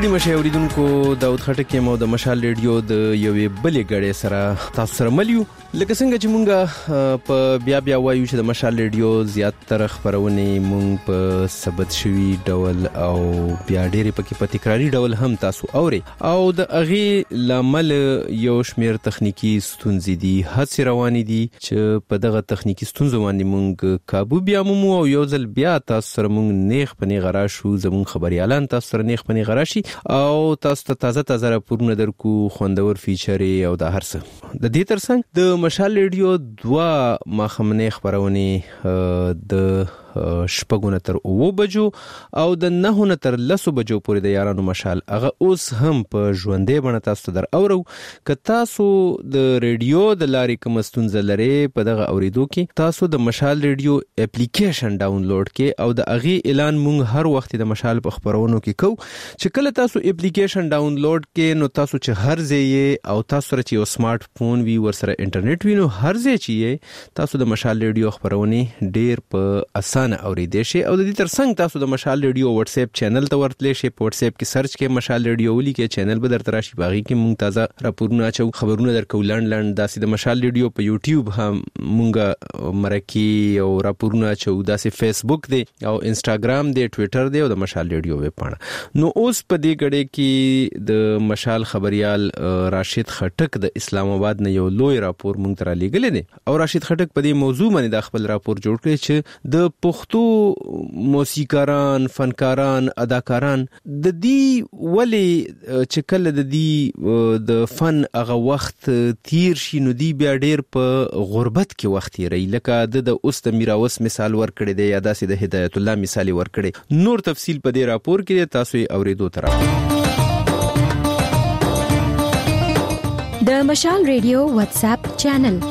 ستړي مشه اوریدونکو داود خټک یم او د مشال ریډیو د یوې بلې غړې سره تاسو سره ملیو لکه څنګه چې مونږه په بیا وایو چې د مشال ریډیو زیاتره خبرونه مونږ په ثبت شوی ډول او بیا ډېرې پکې په تکراری ډول هم تاسو اوري او د اغه لامل یو شمیر تخنیکی ستونزې دي هڅې روانې دي چې په دغه تخنیکی ستونزو باندې مونږ کابو بیا مو او یو ځل بیا تاسو سره مونږ نیغ پنی غرا شو زمون خبريالان تاسو سره نیغ پنی غراشي او تاسو ته تازه راپورونه درکو خوندور فیچر او د هر څه د دې ترڅنګ د مشال ریډیو 2 مخمنه خبرونه د شپږونه تر 9 بجو او د 9 تر 10 بجو پورې د یارانو مشال هغه اوس هم په ژوندې بڼه تاسو در اورو که تاسو د ریډیو د لارې کوم ستونزه لري په دغه اوریدو کې تاسو د مشال ریډیو اپلیکیشن ډاونلوډ کې او د اغه اعلان مونږ هر وخت د مشال په خبرونو کې کو چې کله تاسو اپلیکیشن ډاونلوډ کې نو تاسو چې هر ځای او تاسو سره چې یو سمارټ فون وي ورسره انټرنیټ وي نو هر ځای چې تاسو د مشال ریډیو خبرونه ډیر په اوریدې شي او د دې ترڅنګ تاسو د مشال ریډیو واتس اپ چینل ته ورتلی شي په واتس اپ کې سرچ کې مشال ریډیو ولي کې چینل به درته راشي باغی کې مونږ تازه راپورونه اچو خبرونه درکو لند داسې د مشال ریډیو په یوټیوب هم مونږ مرکی او راپورونه اچو داسې فیسبوک دی او انستګرام دی ټوئیټر دی او د مشال ریډیو ویب پاڼه نو اوس په دې غړې کې د مشال خبريال راشد خټک د اسلام آباد نه یو لوی راپور مونږ تر لګل دي او راشد خټک په دې موضوع باندې د خپل راپور جوړ کړی چې د پښتو موسیقاران فنکاران اداکاران د دې ولی چې کله د دې د فن هغه وخت تیر شي نو دی بیا ډیر په غربت کې وخت یې لکه د اوس د میراوس مثال ورکړی دی یا داسې د هدایت الله مثال ورکړی نور تفصیل په دې راپور کې تاسو یې اوریدو تر د مشال ریډیو واتس اپ چینل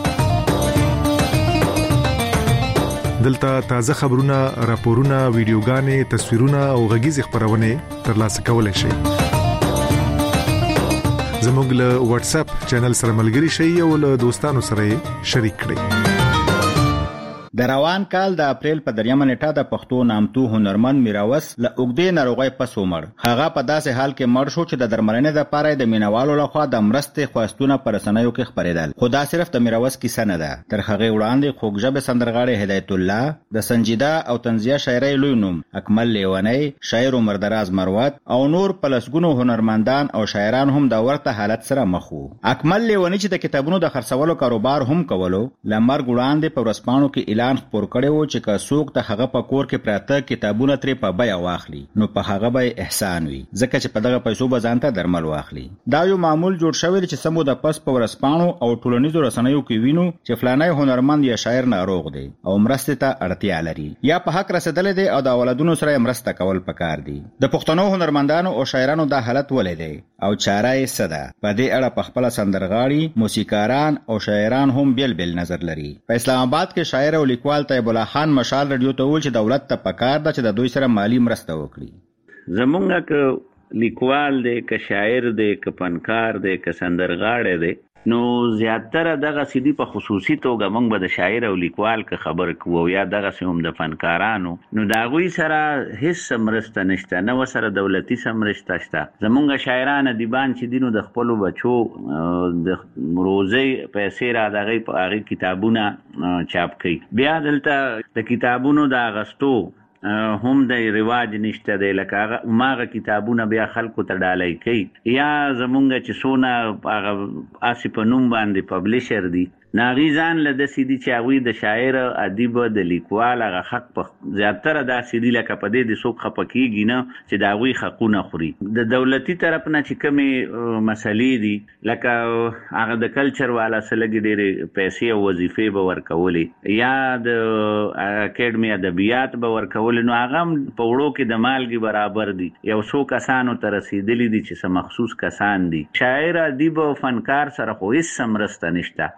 دلته تازه خبرونه، راپورونه، ویډیوګانې، تصویرونه او غږیز خبرونه ترلاسه کولای شئ. زموږ له واتس اپ چینل سره ملګري شئ او له دوستانو سره شریک کړئ. د روان کال د اپریل په 3 نیټه د پښتو نامتو هنرمند میراوس له اوګدې ناروغۍ پس ومړ. هغه په داسې حال کې مړ شو چې د درملنې لپاره د مینوالو لخوا د مرستې خواستونه پر رسنیو کې خبرېدل. خو دا صرف د میراوس کیسه نه ده. تر هغه وړاندې خوږژبې سندرغاړي هدایت الله، د سنجیده او طنزیه شاعرۍ لوی نوم اکمل لیونی، شاعر مردراز مروت او نور پلسګونو هنرمندان او شاعران هم د ورته حالت سره مخ وو. اکمل لیونی چې د کتابونو د خرڅولو کاروبار هم کولو، لمر ګوړاندې په ورځپاڼو کې اعلان خپور کړی و چې که څوک ته هغه په کور کې پراته کتابونه ترې په بیه واخلي نو په هغه به احسان وي ځکه چې په دغه پیسو به ځان ته درمل واخلي. دا یو معمول جوړ شوی چې سمو د پس په ورځپاڼو او ټولنیزو رسنیو کې وینو چې فلانای هنرمند یا شاعر ناروغ دی او مرستې ته اړتیا لري یا په حق رسیدل دی او د اولادونو سره مرسته کول پکار دي. د پښتنو هنرمندانو او شاعرانو دا حالت ولې دی او چاره یې څه ده؟ په دې اړه په خپل سندرغاړي، موسیقاران او شاعران هم بیل نظر لري. په اسلام آباد کې شاعر او لیکوال طیب الله خان مشال ریډیو ته ویل چې دولت ته پکار ده چې د دوی سره مالی مرسته وکړي. زمونږ که لیکوال دی، که شاعر دی، که فنکار دی، که سندرغاړی دی، نو زیاتره دغه سیدی په خصوصي توګه موږ به د شاعر او لیکوال که خبر کوو یا دغه هم د فنکارانو نو د هغوی سره هیڅ مرسته نشته، نه ورسره دولتي څه مرسته شته. زمونږ شاعران ادیبان چې دي نو د خپلو بچو د روزۍ پیسې را د هغې کتابونه چاپ کوي. بیا دلته د کتابونو د اغستو هم د رواج نشته دی، لکه هغه کتابونه بیا خلکو ته ډالۍ کوي یا زمونږ چې څونه هغه اسې په نوم باندې پبلیشر دي ناغي ځان له داسې دي چې هغوی د شاعر، ادیب، د لیکوال هغه حق په زیاتره داسې دي لکه په دې د څوک خفه کېږي نه چې د هغوی حقونه خوري. د دولتي طرف نه چې کومې مسلې دي لکه هغه د کلچر والا څه لږې ډېرې پیسې او وظیفې به ورکولې یا د اکیډمي ادبیات به ورکولې نو هغه هم په وړو کې د مالګې برابر دي. یو څو کسانو ته رسېدلي دي چې څه مخصوص کسان دي. شاعر، ادیب او فنکار سره خو هېڅ مرسته نشته. بیا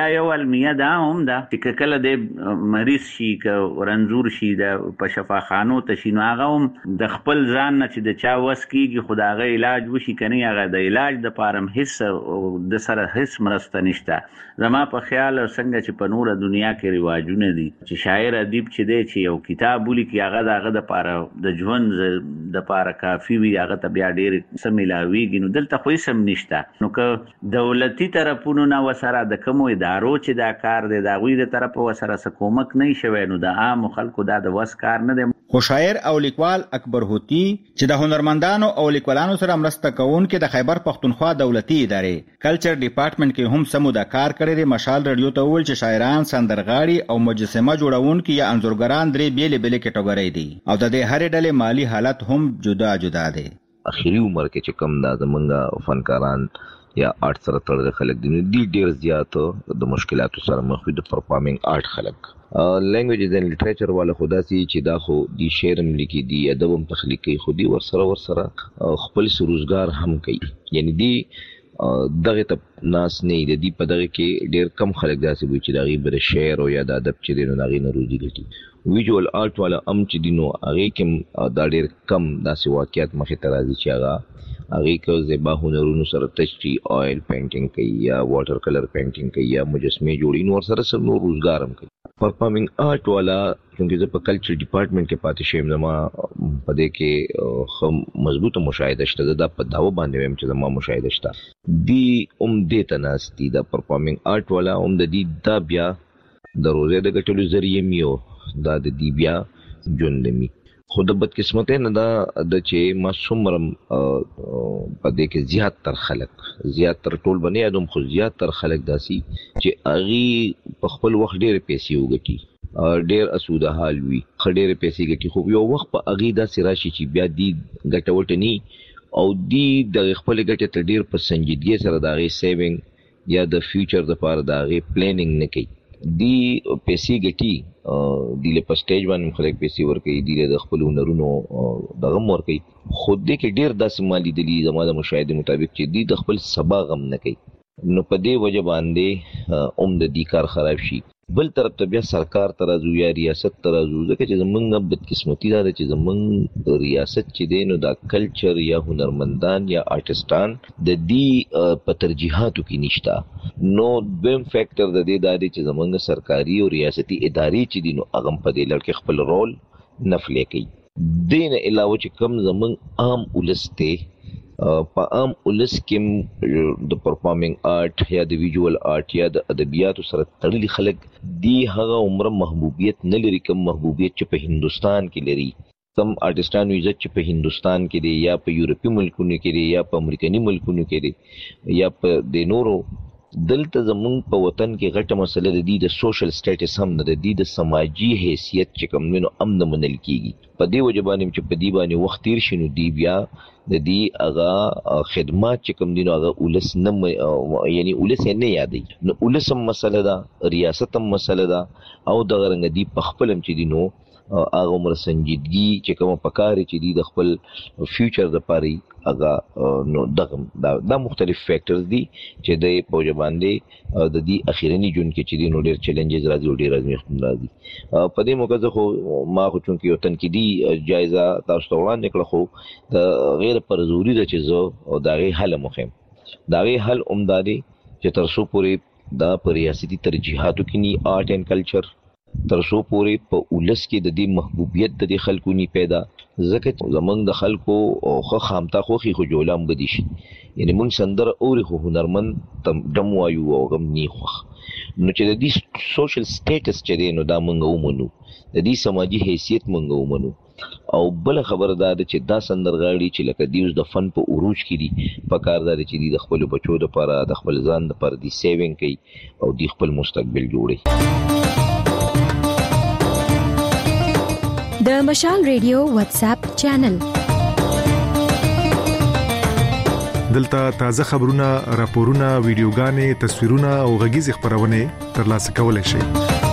یو المیه دا هم ده چې کله د مریض شي که رنځور شي د په شفاخانو ته شي نو هغه هم د خپل ځان نه چې د چا وس کېږي خو د هغه علاج وشي که نه هغه د علاج دپاره هم هېڅ د سره هېڅ مرسته نشته زما په خیال څنګه چې په نوره دنیا کې رواجونه دي چې شاعر ادیب چې دی چې یو کتاب ولیکي هغه د هغه دپاره د ژوند دپاره کافي وي هغه ته بیا ډېر څه میلاویږي نو دلته خو هېڅ هم نشته نو که دولتي طرفونو نه ورسره د کومو ادارو چې دا کار دی د هغوی د طرفه ورسره څه کومک نه شوی نو د عامو خلکو دا د وس کار نه دی. خو شاعر او لیکوال اکبر هوتی چې د هنرمندانو او لیکوالانو سره مرسته کوونکي د خیبر پختونخوا دولتي ادارې کلچر ډپارټمنټ کې هم سمو د کار کړی دی. مشال رادیو ته وویل چې شاعران، سندرغاړي او مجسمه جوړونکي یا انځورګران درې بیلې بیلې کټګورۍ دي او د دې هرې ډلې مالی حالت هم جدا جدا دی. اخیری عمر کې چې کم دا زمونږ فنکاران یا آرټ سره تړلي خلک دي نو دی ډېر زیات د مشکلاتو سره مخ وي د پرفارمینګ آرټ خلک. لینګویجز اینڈ لټریچر والا خو داسې چې دا خو دی شعر هم لیکي دی ادب هم تخلیق کوي خو دی ورسره خپل روزګار هم کوي یعنی دی دغه ته ناس نه دی دی په دغه کې ډېر کم خلک داسې وي چې د هغې به د شعر او یا د ادب چې دی نو د هغې نه روزي ګټي. ویژوال آرټ والا هم چې دی نو هغې کې دا ډېر کم داسې واقعیت مخې ته راځي چې هغې که زیبا هنرونو سره ټچ کړي آیل پینټینګ کوي یا واټر کلر پینټینګ کوي یا مجسمې جوړي نو ورسره سره نور روزګار هم کوي. پرفارمینګ آرټ والا چونکې زه په کلچر ډپارټمنټ کې پاتې شوم زما په دې کې ښه مضبوطه مشاهده شته. زه دا په دعوه باندې وایم چې زما مشاهده شته دی هم دې ته ناست دي دا پرفارمینګ آرټ والا هم د دې دا بیا د روزۍ د ګټلو ذریعې مي او دا د دې بیا ژوند مي خو د بدقسمتۍ نه دا د چې ما څومره په دې کې زیاتر ټول به نه یادوم خو زیاتر خلک داسې چې هغې په خپل وخت ډېرې پیسې وګټي ډېر اسوده حال وي ښه ډېرې پیسې ګټي خو یو وخت په هغې داسې راشي چې بیا دی ګټوټه ني او دی د خپلې ګټې ته ډېر په سنجیدګۍ سره د هغې سیوینګ یا د فیوچر دپاره د هغې پلانینګ نه کوي. دی پیسې ګټي دی له په سټیج باندې خلک پیسې ورکوي دی د خپل هنرونو دغه هم ورکوي خو دې کې ډېر داسې ما لیدلي زما د مشاهدې مطابق چې دی د خپل سبا غم نه کوي نو په دې وجه باندې هم د دې کار خراب شي. بل طرف ته بیا سرکار ته راځو یا ریاست ته راځو ځکه چې زمونږ بدقسمتي دا ده چې زمونږ ریاست چې دی نو دا کلچر یا هنرمندان یا آرټسټان د دې په ترجیحاتو کې نشته نو دویم فیکټر د دې دا دی چې زمونږ سرکاري او ریاستي ادارې چې دي نو هغه په دې لړ کې خپل رول نه پلی کوي. دې نه علاوه چې کوم زمونږ عام ولس دی په عام ولس کې د پرفارمینګ آرټ یا د ویژوال آرټ یا د ادبیاتو سره تړلي خلک دی هغه عمره محبوبیت نه لري کوم محبوبیت چې په هندوستان کې لري کم آرټسټانو عزت چې په هندوستان کې دی یا په یورپي ملکونو کې دی یا په امریکني ملکونو کې دی یا په د نورو دلته زمونږ په وطن کې غټه مسله د دې د سوشل سټیټس هم نه د دې د سماجي حیثیت چې کوم دی نو هم نه منل کېږي. په دې وجه باندې چې په دې باندې وخت تیر شي نو دی بیا د دې هغه خدمات چې کوم دي نو هغه ولس نه یعنی ولس یې نه یادوي نو ولس هم مسله ده ریاست هم مسله ده او دغه رنګه دی په خپل هم چې دي نو هغه عمر سنجیدګي چې کومه پکاري چې دی د خپل فیوچر دپاره هغه نو دغه دا مختلف فیکټرز دي چې د په وجه باندې د دې اخیرني ژوند کې چې دی نو ډېر چیلنجز راځي او ډېر ازمیښتونه راځي. په دې موقع زه خو ما خو چونکې یو تنقیدي جایزه تاسو ته وړاندې کړه خو د غیر پر ضروري ده چې زه د هغې حل مخیم د هغې حل همدا دی چې تر څو پورې دا په ریاستي ترجیحاتو کې ني آرټ اینډ کلچر تر څو پورې په ولس کې د دې محبوبیت د دې خلکو ني پیدا ځکه زمونږ د خلکو ښه خامتا خوښي خو جوله هم بدي شي یعنی مونږ سندره اوري خو هنرمند ډم وایو او غم ني خوښ نو چې د دې سوشل سټیټس چې دی نو دا مونږ ومنو د دې سماجي حیثیت مونږ ومنو او بل خبره دا ده چې دا سندرغاړي چې لکه دی اوس د فن په عروج کې دي په کار دا چې دی د خپل بچو دپاره د خپل ځان دپاره دی سیوینګ کوي او دی خپل مستقبل جوړوي. د مشال ریډیو واتس اپ چینل دلته تازه خبرونه، راپورونه، ویډیوګانې، تصویرونه او غږیز خبرونه ترلاسه کولای شئ.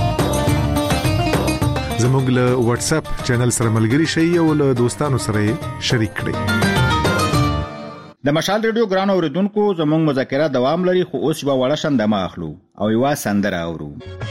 زموږ له واتس اپ چینل سره ملګري شئ او له دوستانو سره شریک کړئ. د مشال ریډیو ګران اوریدونکو زموږ مذاکره دوام لري خو اوس به وړه شندمه اخلو او یو سندره اورو.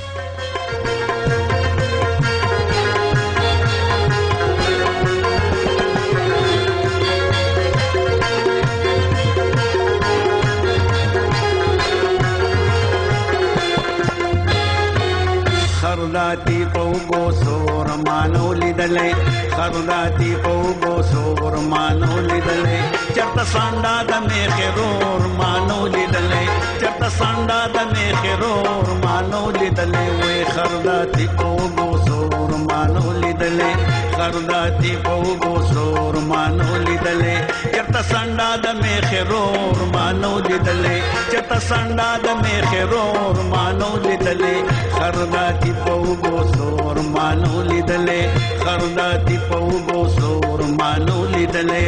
خرداتی پوگو سور مانو لیدلے خرداتی پوگو سور مانو لیدلے چرتا سانڈا دمی خیرور مانو لیدلے چرتا سانڈا دمی خیرور مانو لیدلے وی خرداتی پوگو سور مانو لیدلے خرداتی پوگو سور مانو لیدلے چرتا سانڈا دمی خیرور مانو لیدلے چرتا سانڈا دمی خیرور مانو لیدلے خرداتی پوگو سور مانو لیدلے خرداتی پوگو سور مانو لیدلے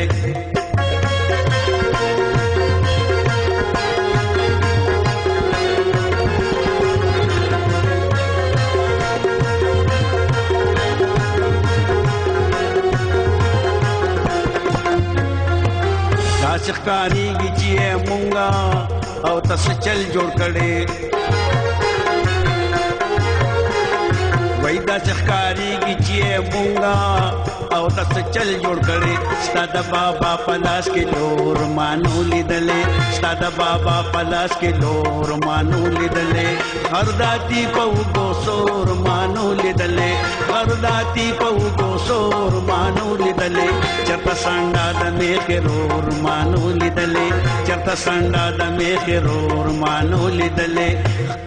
داسخ کاری گی چیئے مونگا او تس چل جوڑ کڑے وای دا څخکاری کی چیه مونږه او تاسو چل جوړ کړي ستاد بابا پلاس کې لور مانو لیدلې ستاد بابا پلاس کې لور مانو لیدلې خرداتی پوگو سور مانو لیدلې خرداتی پوگو سور مانو لیدلې چرتا سانډا د میخ رور مانو لیدلې چرتا سانډا د میخ رور مانو لیدلې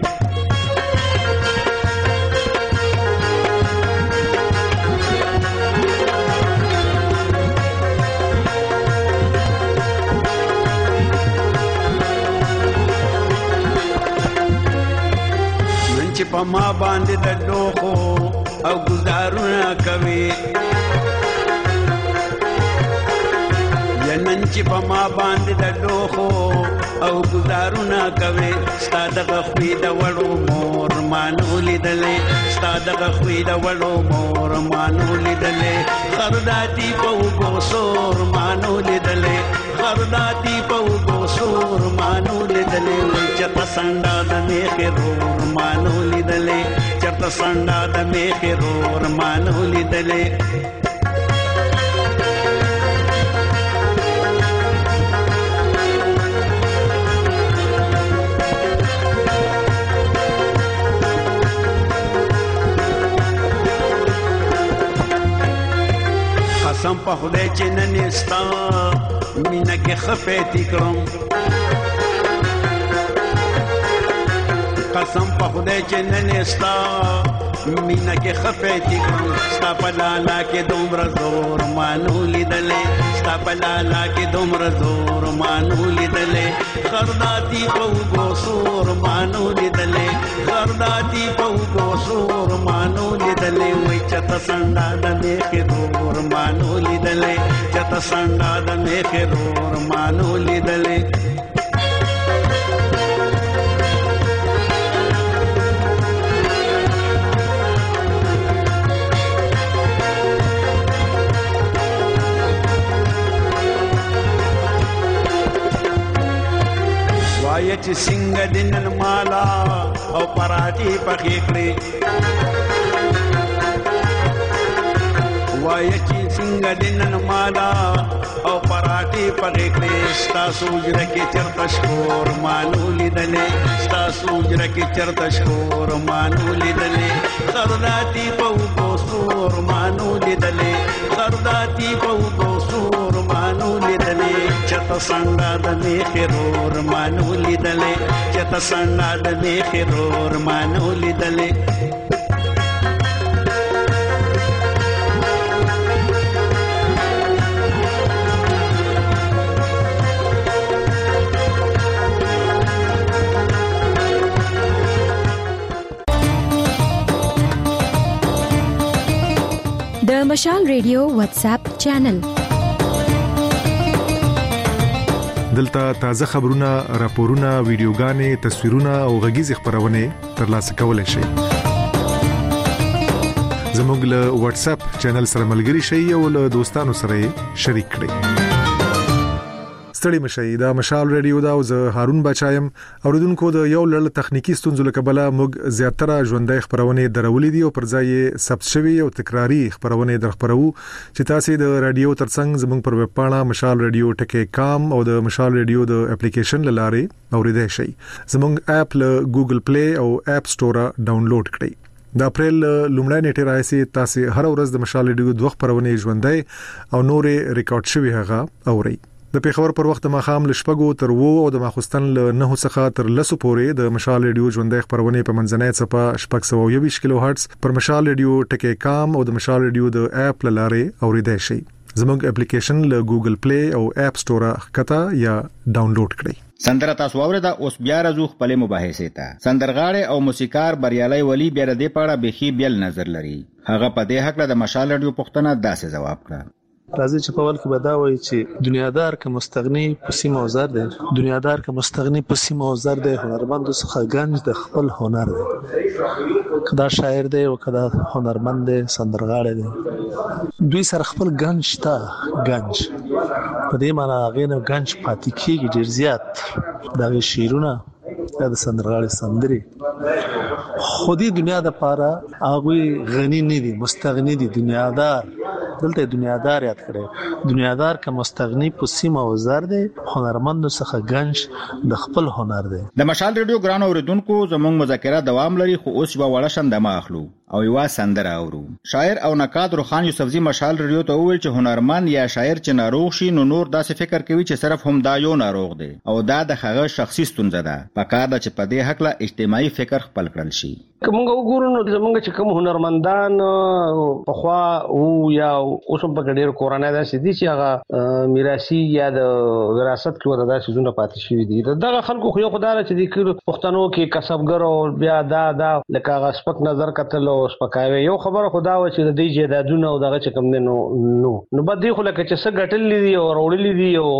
په ما باندې د ډوخو او گزارونه کوي نن چې په ما باندې د ډوخو او گزارونه کوي ستا دغه خوی د وړو مور مانو لیدلې ستا دغه خوی د وړو مور مانو لیدلې خرداتی پوگو سور مانو لیدلې خرداتی پوگو سور مانو لیدلې چرتا سانډا د میخ رور مانو لیدلې چرتا سانډا د میخ رور مانو لیدلې قسم په خدای چې نن ستا مینه کې خپېتی کړم قسم په خدای چې نن ستا مینه کې خپېتی کړم ستا په لالا کې دومره زور مانو لیدلې ستا په لالا کې دومره زور مانو لیدلې خرداتی پوگو سور مانو لیدلې خرداتی پوگو سور مانو لیدلې وای چتا سانډا د میخ رور مانو لیدلې چتا سانډا د میخ رور مانو لیدلې وای چې څنګه دنن مالا او پراټي پخې کړې وای چې څنګه دنن مالا او پراټي پخې کړې ستا سوجر کې چرته شکور مانو لیدلې ستا سوجر کې چرته شکور مانو لیدلې خرداتی پوگو سور مانو لیدلې خرداتی پوگو سور مانو لیدلې چرته سانډا د میخ رور مانو لیدلې چرته سانډا د میخ رور مانو لیدلې د مشال ریډیو واتس اپ چینل دلته تازه خبرونه، راپورونه، ویډیوګانې، تصویرونه او غږیز خبرونه ترلاسه کولای شئ. زموږ له واتس اپ چینل سره ملګري شئ او له دوستانو سره شریک کړئ. ستړي مشي دا مشال ریډیو دا او زه هارون بچایم اوریدونکو د یو لړ تخنیکی ستونزو له کبله موږ زیاتره ژوندۍ خبرونه درولې دي او پر ځای ثبت شوی او تکراری خبرونه درخبرو چې تاسو د رادیو ترڅنګ زموږ پر ویب پاڼه مشال ریډیو .com او د مشال ریډیو د اپلیکیشن لاره اوریدای شئ. زموږ اپ له ګوګل پلی او اپ سٹور ډاونلوډ کړئ. د اپریل لومړی نیټه راځي تاسو هر ورځ د مشال ریډیو دوه خبرونه ژوندۍ او نورې ریکارډ شوی هغه اورئ. د پیښور پر وخت ماخام لشپګو تر 2 او د ماخستن له 9 څخه تر 10 پورې د مشال ریډیو ژوندۍ خبرونه په منځنۍ صفه 620 کیلو هرتز پر مشال ریډیو .com او د مشال ریډیو د اپ لاره اوریدای شئ. زموږ اپلیکیشن له ګوګل پلی او اپ سٹور ښکته یا ډاونلوډ کړئ. سندره تاسو اوریدا اوس بیا راځو خپل مباحثه ته. سندرغاړي او موسیقار بریالي ولی بیا د دې پاړه بخي بیل نظر لري. هغه په دې حق له د مشال ریډیو پښتنه داسې جواب کړ. راځي چې په ول کې بداوي چې دنیادار که مستغنی په سیمه او زر دی، دنیادار که مستغنی په سیمه او زر دی، هنرمند څخه گنج د خپل هنر دی. کدا شاعر دی او کدا هنرمند دی، سندرغاړی دی، دوی سره خپل گنج تا گنج په دې معنی هغه نه گنج پاتې کیږي ډیر زیات. دا شیرونه د سندرغاړي سندري خو دې دنیا د پاره هغه غنی نه دي، مستغنی دي. دنیادار دلته دنیادار یاد کړي، دنیادار که مستغنی په سیمه او زر دی، هنرمند څخه گنج د خپل هنر دی. د مشال ریډیو ګران اوریدونکو زموږ مذاکره دوام لري خو اوس به وړه شندمه اخلو او یو سندره اورو. شاعر او نقاد روخان یوسفزی مشال ریډیو ته وویل چې هنرمند یا شاعر چې ناروغ شي نو نور داسې فکر کوي چې صرف هم دا یو ناروغ دی او دا د هغه شخصي ستونزه ده. پکار ده چې په دې حق له اجتماعي فکر خپل کړل شي. کومه وګورو نو زمونږ چې کوم هنرمندان په خوا او یا اوس په ډېر کورانه ده سدي چې هغه میراثي یا د وراثت کې ودا شزونه پاتې شوی دي. دغه خلکو خو یو خدای چې د پښتنو کې کسبګر او بیا دا لکه هغه سپک نظر کتل او سپکاوي. یو خبره خدا و چې د دې جیدادونه او دغه چې کوم نو بد دی خو لکه چې څه غټلې دي او وروړلې دي او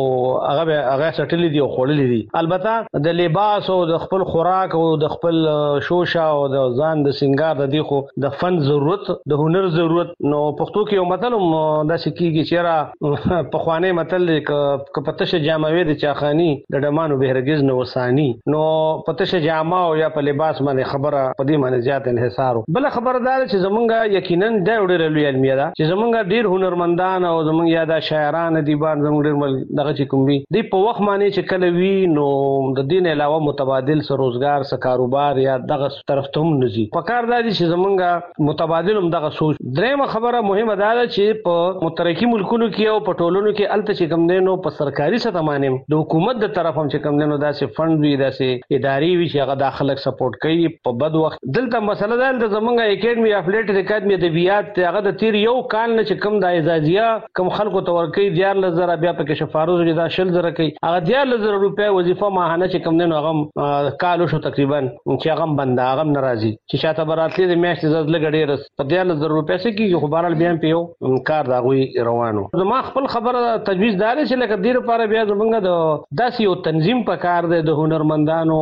هغه سټلې دي او خړلې دي. البته د لباس او د خپل خوراک او د خپل شوشا او د ځان د سنگار د دی خو د فن ضرورت د هنر ضرورت. نو پښتو کې یو متل دا شکیږي چې را په خوانه متل ک پتشه جاموي د چاخانی د ډمانو بهرګز نو وسانی. نو پتشه جامه او یا په لباس باندې خبره په دې باندې زیات انحصار. بل خبردار چې زمونږه یقینا د وړل لوی علمي ده چې زمونږه ډیر هنرمندان او زمونږ یاده شاعران دي باندې زمونږ ډیر دغه چې کوم وي دی په وخت باندې چې کله وی نو د دین علاوه متبادل سره روزګار سره کاروبار یا دغه طرف ته نزي. پکار دا دي چې زمونږه متبادل هم دغه سوچ. درېمه خبره مهمه ده چې په مترقي ملکونو کې او په ټولنو کې الته چې کوم دینو په سرکاري سطح باندې د حکومت د طرف هم چې کوم دینو داسې فند وي داسې اداري وي چې هغه داخلك سپورټ کوي په بد وخت. دلته مسله ده د زمونږه اکیډمي اف لیټ اکیډمي ادبیات هغه د تیر یو کال نه چې کوم د اعزازیه کوم خلکو ته ورکي 14000 بیا پکې شفاروز لري دا 10000 کوي هغه 14000 روپیا وظیفه ماهانه چې کوم دینو هغه کالو شو تقریبا چې هغه بنده هغه ناراضي چې شاته براتلې د میاشتې زړه لګړې رس په 14000 روپیا سې کې خو بهرال بیا په کار دا غوي روانو. زما خپل خبره تجویز دار چې لکه ډیر لپاره بیا زمونږ د داسې یو تنظیم په کار دی د هنرمندانو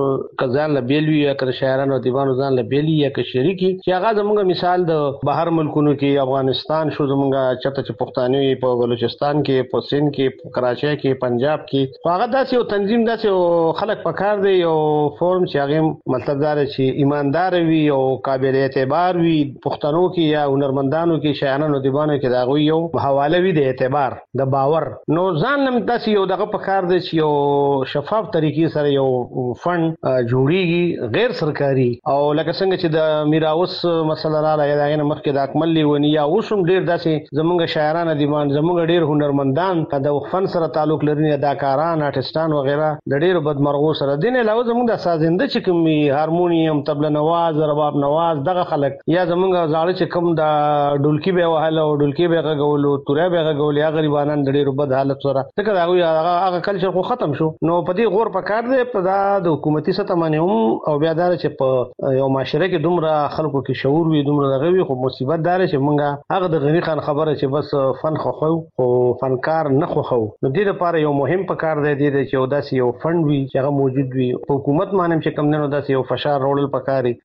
کزان له بیلوي یا کر شاعرانو دیوانو ځان له بیلی یا ک شریکی چې هغه زمونږ مثال د بهر ملکونو کې افغانستان شو زمونږ چته چې پښتانه په بلوچستان کې په سند کې په کراچۍ کې پنجاب کې هغه داسې یو تنظیم داسې خلک په کار دی او فورم چې هغه مطلب دار چې ایماندار وي او قابل اعتبار وي پښتنو کې یا هنرمندانو کې شاعرانو دیوانو کې دا غوي یو حواله وي د اعتبار د باور. نو ځان نم تاسو یو دغه په کار دی چې یو شفاف طریقې سره یو فند جوړیږي غیر سرکاري او لکه څنګه چې د میراوس مسله را لای دا نه مخکې د اکمل لیونی یا اوسم ډیر داسې زمونږ شاعران دیوان زمونږ ډیر هنرمندان د فن سره تعلق لري اداکاران آرټستان وغیرہ د ډیر بدمرغو سره دین علاوه زمونږ د سازنده چې کوم هارمونیم طبله نواز رباب نواز دغه خلک یا زمونږ زاړه چې کوم د ډولکی به وهاله او ډولکی به غولو تورې به غولې یا غریبانان د ډیر بد حالت سره څنګه هغه کلچر خو ختم شو. نو په دې غور په کار دی په د حکومتي سطح باندې هم او بیا دار چې په یو معاشره کې دومره خلکو کې شعور وي دومره دغه وي خو مصیبت دار چې مونږه هغه د غنی خان خبره چې بس فن خو او فنکار نه خو نو دې لپاره یو مهم په کار دی چې یو داسې یو فند وي چې هغه موجود وي په حکومت باندې چې کم نه نو داسې یو فشار راوړل پکاري.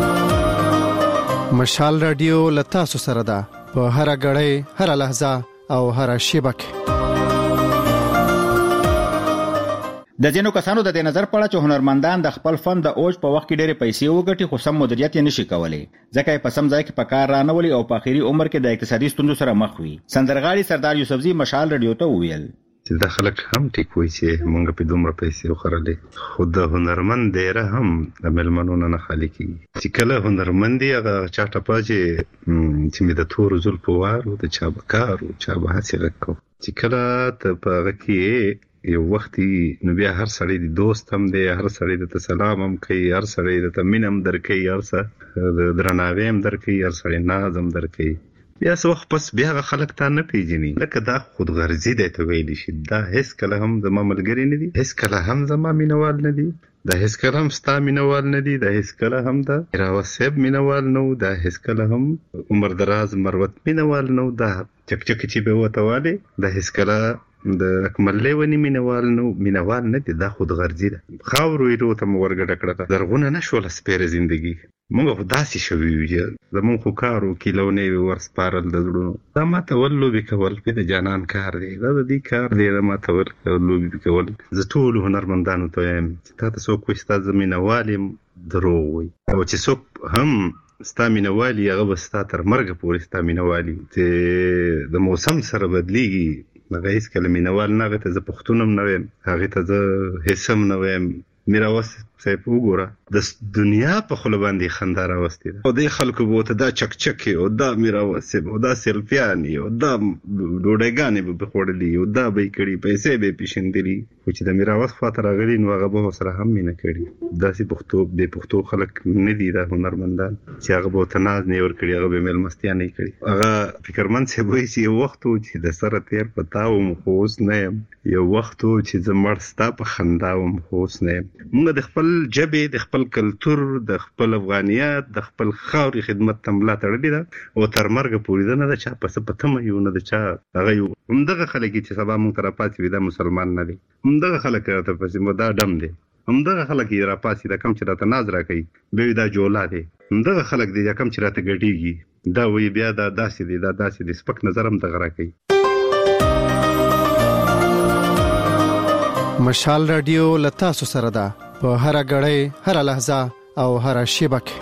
مشال رادیو لتا سره ده په هر غړې هر لحظه او هر شیبه کې. د ځینو کسانو د دې نظر په اړه چې هنرمندان د خپل فن د اوج په وخت کې ډېرې پیسې وګټي خو سم مدیریت یې نشي کولی ځکه یې په سم ځای کې په کار رانولي او په اخري عمر کې د اقتصادي ستونزو سره مخ وي. سندرغاړي سردار یوسفزي مشال رادیو ته وویل چې د خلک هم ټیک وي چې مونږ په دومره پیسې وخورلې خو د هنرمند ډیره هم د ملمنو نه خالي کیږي چې کله هنرمند دی هغه چاټه پاجي چې مې د تور زلفو وارو د چا بکار او چا به حاصل کو چې کله ته په غکی یو وخت نو بیا هر سړی د دوست هم دی هر سړی د سلام هم کوي هر سړی د مینم درکې هر څه د درناوی هم درکې هر سړی ناز هم درکې بیا څه وخت پس بیا خلک ته نه پیژني لکه دا خودغرضي دی ته ویل شي دا هیڅ کله هم زما ملګری نه دي هیڅ کله هم زما مینوال نه دي دا هیڅ کله هم ستا مینوال نه دي دا هیڅ کله هم دا راوسب مینوال نو دا هیڅ کله هم عمر دراز مروت مینوال نو دا چکچک چې به وته واله دا هیڅ کله د رکملې ونی مینوال نه دي دا خودغرضي ده خاورو یې ته ورګډه کړه درغونه نشول سپیره زندگی مونږ خو داسې شوي یو زمون خو کارو کیلونه ورسپارل د زړونو دا ماته ولو به کول په جانان کار دی دا د دې کار دی ماته ولو به کول زه ټول هنرمندانو ته يم چې تاسو کوم ستاسو زمينوالم دروغ وي او چې څوک هم ستامینوالي هغه وستا تر مرګ پورې ستامینوالي چې د موسم سره بدليږي هغه هیڅ کله مینوال نه غته ز پښتونم نه ویم هغه ته ز هیڅم نه ویم میراوس صاحب وګوره د دنیا په خله باندې خندار واستي او د خلکو بوته دا چکچکی او دا میراوس او دا سلفیانی او دا ډوډېګانی به خوړلې او دا به کړي پیسې به پیشندري خو چې د میراوس خاطر غلي نو هغه به سره هم نه کړي داسې پښتو خلک نه دي دا هنرمندان چې هغه به تناز نه ور کړی هغه به ملمستیا نه کړي هغه فکرمن څه وایي چې یو وخت چې د سره تیر پتاو مخوس نه یو وخت چې زمړ ستا په خنداو مخوس نه موږ د خپل جبه د خپل کلچر د خپل افغانیت د خپل خاوري خدمت تملا تړلې ده او تر مرګ پورې ده نه ده چې پس پته مې یو نه ده چې هغه یو همدغه خلک چې سبا مونږ تر پاتې وي دا مسلمان نه دي همدغه خلک ته پس مدا دم دي همدغه خلک یې را پاسې دا کم چې راته ناز را کوي به دا جولا دي همدغه خلک دي کم چې راته ګډيږي دا وی بیا دا داسې دي سپک نظرم دغه را کوي. مشال رادیو لتاسو سره ده په هر غړې هر لحظه او هر شیبه کې.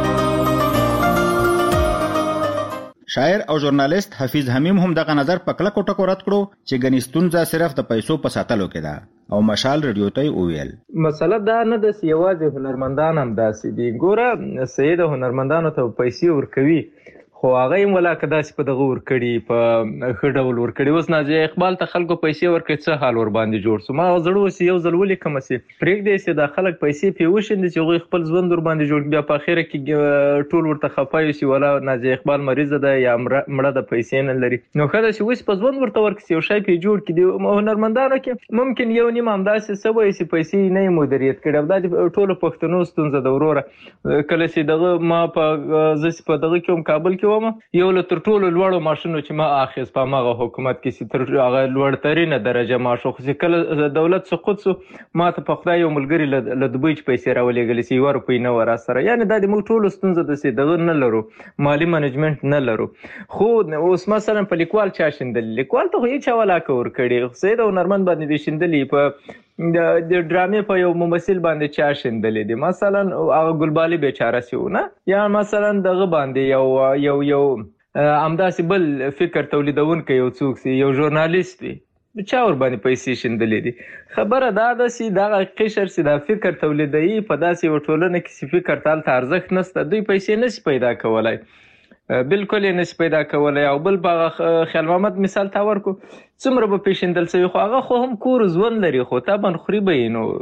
شاعر او ژورنالیست حفیظ حمیم هم دغه نظر په کلکو ټکو رد کړو چې ګنستونزه صرف د پیسو په ساتلو کې ده او مشال رادیو ته وویل مسله دا نه د سیوازي هنرمندان هم داسې دي ګوره سید هنرمندانو ته پیسې ورکوي خو هغه یې ولاکه داسې په دغه ورکړي په ښه ډول ورکړي اوس ناجیه اقبال ته خلکو پیسې ورکړي څه حال ور باندې جوړ سو ما زړه اوس یو ځل ولیکم چې پرېږدی چې دا خلک پیسې پې وشیندي چې هغوی خپل ژوند ور باندې جوړ بیا په اخره کې ټول ورته خفه یوسي ولا ناجیه اقبال مریضه ده یا مړه ده پیسې نه لري نو ښه ده چې اوس په ژوند ورته ورکړي یو شی پې جوړ کړي هنرمندانو کې ممکن یو نیم همداسې څه وایي چې پیسې نه یې مدیریت کړي او دا د ټولو پښتنو ستونزه ده وروره کله چې دغه ما په زه په دغه کې هم کابل کې وم یو له تر ټولو لوړو ماشینو چې ما اخیست په هغه حکومت کې چې تر هغه لوړترینه درجه معاش خو چې کله دولت سقوط سو ما ته په خدای یو ملګری له دوبۍ پیسې راولېږلې چې 1 روپۍ نه ور سره یعنی دا د موږ ټولو ستونزه ده چې دغه نه لرو مالی منیجمنت نه لرو خو اوس مثلا په لیکوال چا شیندل لیکوال ته هیڅ ولاکه ور کړي سید هنرمند باندې شیندلې په د ډرامې په یو ممثل باندې چا شیندلې دي مثلا هغه ګلبالي بیچاره سیونه یا مثلا دغه باندې یو همداسې بل فکر تولیدونکی یو څوک سي یو ژورنالیست وي چا ور باندې پیسې شیندلې دي خبره دا ده چې دغه قشر چې دا فکر تولیدوي په داسې یو ټولنه کې چې فکر ته هلته ارزښت نشته دوی پیسې نشي پیدا کولی بالکل یې نشي پیدا کولی او بل په خیال محمد مثال ته ورکو څومره به پیژندل شوي خو هغه خو هم کور ژوند لري خو طبعا خوري به یې نو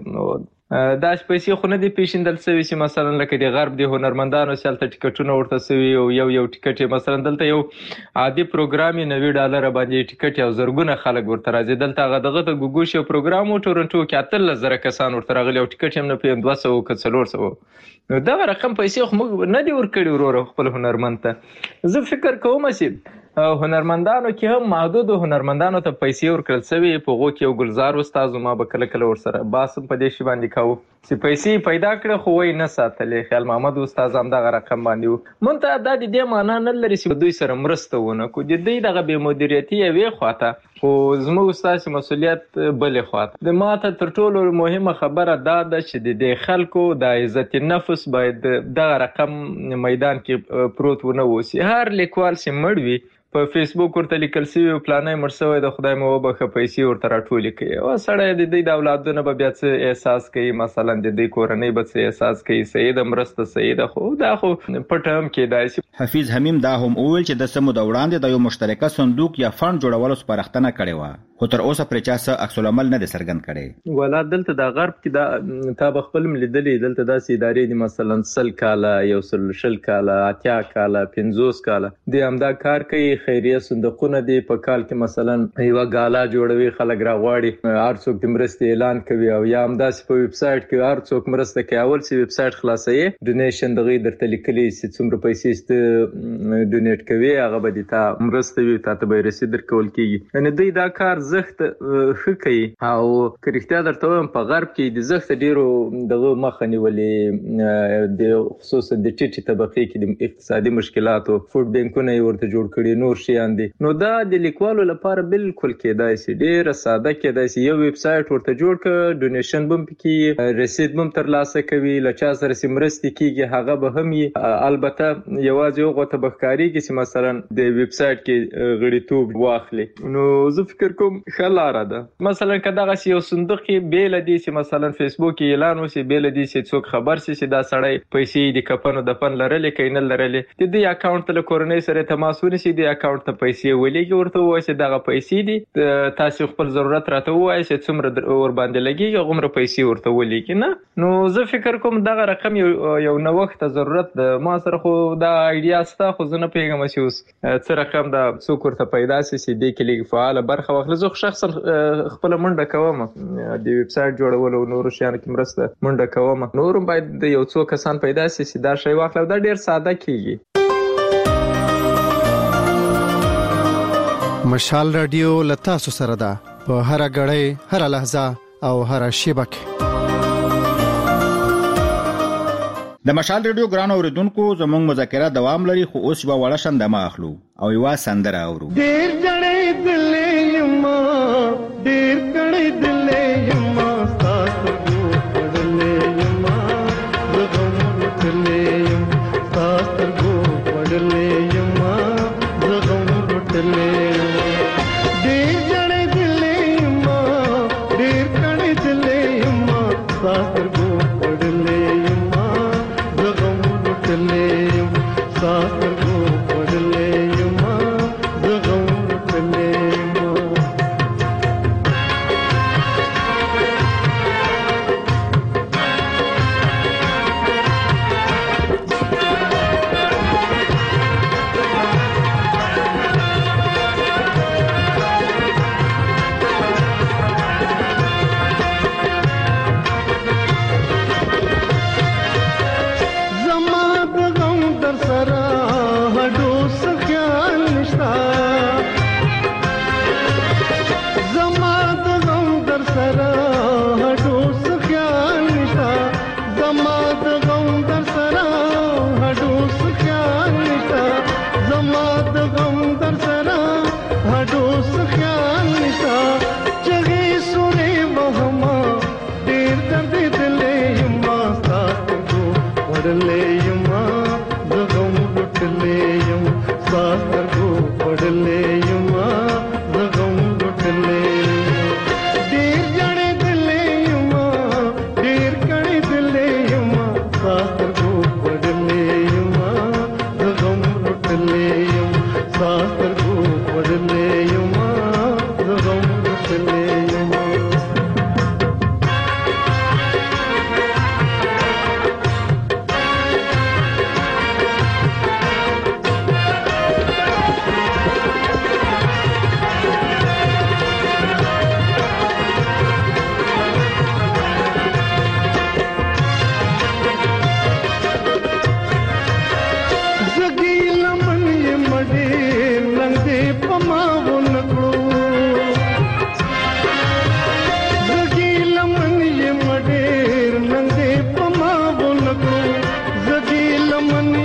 دا پیسې خو نه دي پیژندل شوي چې مثلا لکه د غرب د هنرمندانو چې هلته ټیکټونه ورته شوي او یو ټیکټ یې مثلا دلته یو عادي پروګرام یې $90 باندې ټیکټ یو زرګونه خلک ورته راځي دلته هغه دغه د ګوګوش یو پروګرام و ټورنټو کې 18,000 کسان ورته راغلي او ټیکټ یې هم نه پوهېږم 200 که 400 نو دغه رقم پیسې خو موږ نه دي ورکړي وروره خپل هنرمند ته زه فکر کوم چې هنرمندانو کې هم محدود هنرمندانو ته پیسې ورکړل شوي په هغو کې یو ګلزار استاد ما به کله کله ورسره باسم په دې شي باندې کوو چې پیسې پیدا کړې خو وای نه ساتلې. خیال محمد استاد هم دغه رقم باندې و. مونته دا د دې معنا نه لري چې دوی سره مرسته ونه کو د دې دغه بې مدیریتي یوې خواته، خو زموږ ستاسو مسؤلیت بلې خواته. د ماته تر ټولو مهمه خبره دا ده چې د دې خلکو د عزت نفس باید دغه رقم میدان کې پروت ونه وسی. هر لیکوال چې مړ وي په فیسبوک ورته لیکل شوی پلانای مرسوي د خدای مو وبخه پیسې ورته راټولې کوي او سړی د دې د اولادونو به بیا څه احساس کوي، مثلا د دې کورنۍ به څه احساس کوي. سید مرسته سید خو دا خو پټم کې داسي. حفیظ حمیم دا هم وویل چې د سمو د وړاندې د یو مشترکه صندوق یا فند جوړولو سپارښتنه کړې و، خو تر اوسه پرې چا څه عکس العمل نه دی څرګند کړی. ولا دلته د غرب کې دا تا به خپل لیدلې دلته داسې ادارې دي مثلا 100 کاله 100 کاله 80 کاله 50 کاله د همدا کار کوي. خیریه صندوقونه دي په کال کې مثلا یو غالا جوړوي، خلک راغواړي، هر څوک د مرستې اعلان کوي او یا همداسې په ویب سټ کې هر څوک مرسته کوي. اول چې ویب سټ خلاصوي ډونیشن دغه درته لیکلي چې څومره پیسې ست ډونیټ کوي هغه به د تا مرسته وي، تا ته به رسید درکول کیږي. یعنی دوی دا کار زخت ښه کوي او کریکټیا درته وایم په غرب کې د زخت ډیرو دغه مخه نیولې، د خصوصا د ټیټي طبقې کې د اقتصادي مشکلاتو فوډ بانکونه ورته جوړ کړي، نور شیان دي. نو دا د لیکوالو لپاره بالکل کېدای شي ډیره ساده کېدای شي یو ویب سټ ورته جوړ کړه، ډونیشن بم پکې رسید بم ترلاسه کوي، لچا سره سمرستي کیږي هغه به هم البته یوازې یو غوته بخکاری کې مثلا د ویب سټ کې غړیتوب واخلي. نو زه فکر کوم خلاره ده مثلا کداغه یو صندوق کې بیل دي چې مثلا فیسبوک کې اعلان وشي، بیل دي چې څوک خبر شي چې دا سړی پیسې د کپنو د فن لرلې کینل لرلې د دې اکاونټ له کورنۍ سره تماس ونیسي، د اکاونټ ته پیسې ولېږي، ورته وایي چې دغه پیسې دي تاسو خپل ضرورت راته وایي چې څومره ور باندې لګي غومره پیسې ورته ولېږي. نه نو زه فکر کوم دغه رقم یو نو وخت ضرورت د ما سره خو دا ایډیا ستا خو زه نه پیغام چې اوس څه رقم دا څوک ورته پیدا شي چې دې کې لګي فعال برخه واخلي. زه شخصا خپل منډه کوم د ویب سټ جوړولو نور شیان کې مرسته منډه کوم، نور باید د یو څو کسان پیدا شي چې دا شی واخلو، دا ډیر ساده کیږي. مشال رادیو لتا سره ده په هر غړې هر لحظه او هر شیبه کې. د مشال رادیو ګران اوریدونکو زموږ مذاکره دوام لري، خو اوس یو وړه شندمه اخلو او یو سندره اورو. ډیر جړې دلې یما ډیر کړې دلې یما تاسو کو پړلې یما زغم وټلې یم تاسو کو پړلې یما زغم وټلې ډیر جړې دلې یما ډیر کړې دلې یما تاسو کو پړلې یما زغم وټلې یم تاسو کو پړلې یما زغم وټلې زما د غم در سره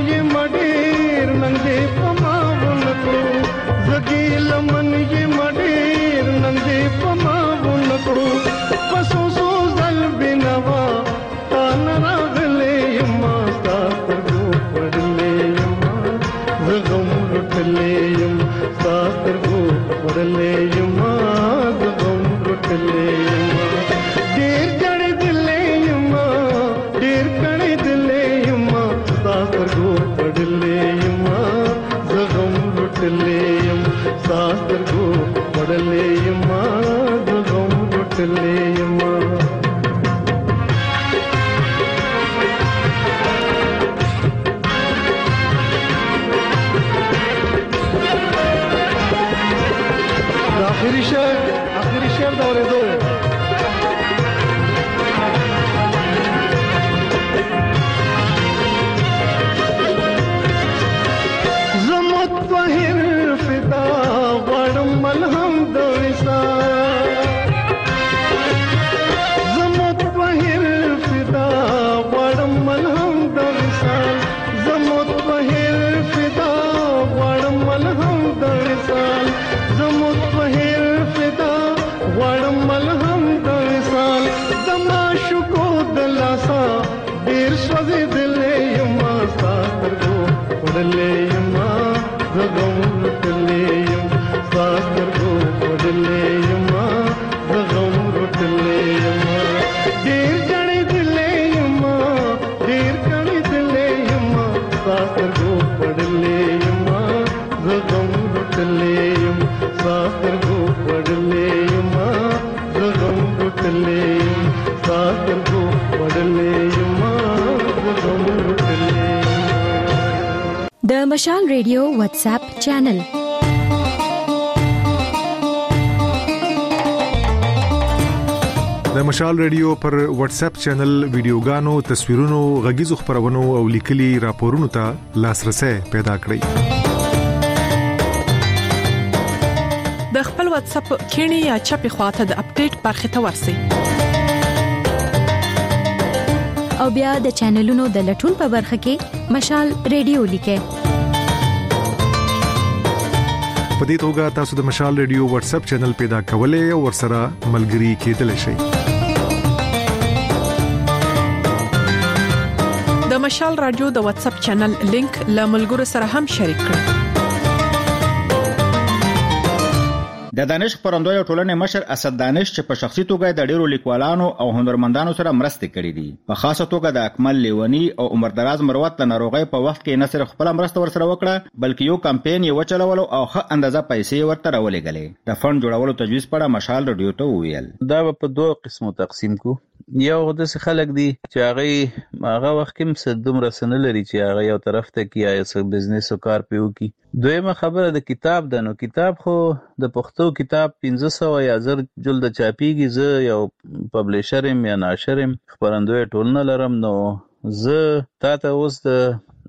ये मडेर नंगे पमावन को जगी लमन ये मडेर नंगे पमावन को पसो सो जल बिनवा तानरा गले यम्मा सातर गो पड़ले यम्मा जगम रुटले यम सातर गो पड़ले यम्मा जगम रुटले यम्मा देर जड़े दिले यम्मा देर कड़े दिले यम्मा सातर गो पड़ले यम्मा जगम रुटले यम सातर गो पड़ले यम्मा जगम रुटले यम्मा आखिरी शेर दौरे दो जमत पहिर फिदा वड़म मलहम दौरिसा जमत पहिर फिदा वड़म मलहम दौरिसा जमत पहिर फिदा वड़म मलहम दौरिसा जमत पहिर फिदा वड़म मलहम दौरिसाल दमाशु को दलासा देर स्वजे दिले यम्मा सातर गो पड़ले यम्मा जगम रुटले यम सातर गो पड़ले यम्मा जगम रुटले यम्मा देर जड़े दिले यम्मा देर कड़े दिले यम्मा सातर गो पड़ले यम्मा जगम रुटले यम सातर गो पड़ले यम्मा जगम रुटले यम सातर गो पड़ले यम्मा जगम रुटले د مشال ریډیو واتساپ چینل د مشال ریډیو پر واتس اپ چینل ویډیوګانو تصویرونو غږیزو خبرونو او لیکلي راپورونو ته لاسرسي پیدا کړئ د خپل واتس اپ کینی یا چپی خواته د اپډیټ برخه ته ورسی او بیا د چینلونو د لټون په برخه کې مشال ریډیو لیکه په دې توګه تاسو د مشال ریډیو واتس اپ چینل پیدا کولای او ورسره ملګري کېدلی شئ د مشال رادیو د واتس اپ چینل لینک له ملګرو سره هم شریک کړئ د دانش خبرندوی ټولنې مشر اسد دانش چې په شخصي توګه د ډیرو لیکوالانو او هنرمندانو سره مرسته کړې دي په خاصه توګه د اکمل لیونی او عمر دراز مروت د ناروغۍ په وخت کې نه صرف خپل مرسته ورسره وکړه بلکې یو کمپاین یې وچلول او ښه اندازه پیسې ورته راولېږلې د فند جوړولو تجویز پړه مشال رادیو ته وویل دا په دوه قسمو تقسیم کو یو د خلک دي چې هغه وخت کې څه دومره سن لري چې هغه یو طرف ته کیه څه بزنس او کار پیو کی دویمه خبره د کتاب دنو کتاب خو د پښتو کتاب 1500 یا 1000 جلد چاپیږي زه یو پبلشر یا ناشر خبرندوی ټولنه لرم نو زه تاسو اوس د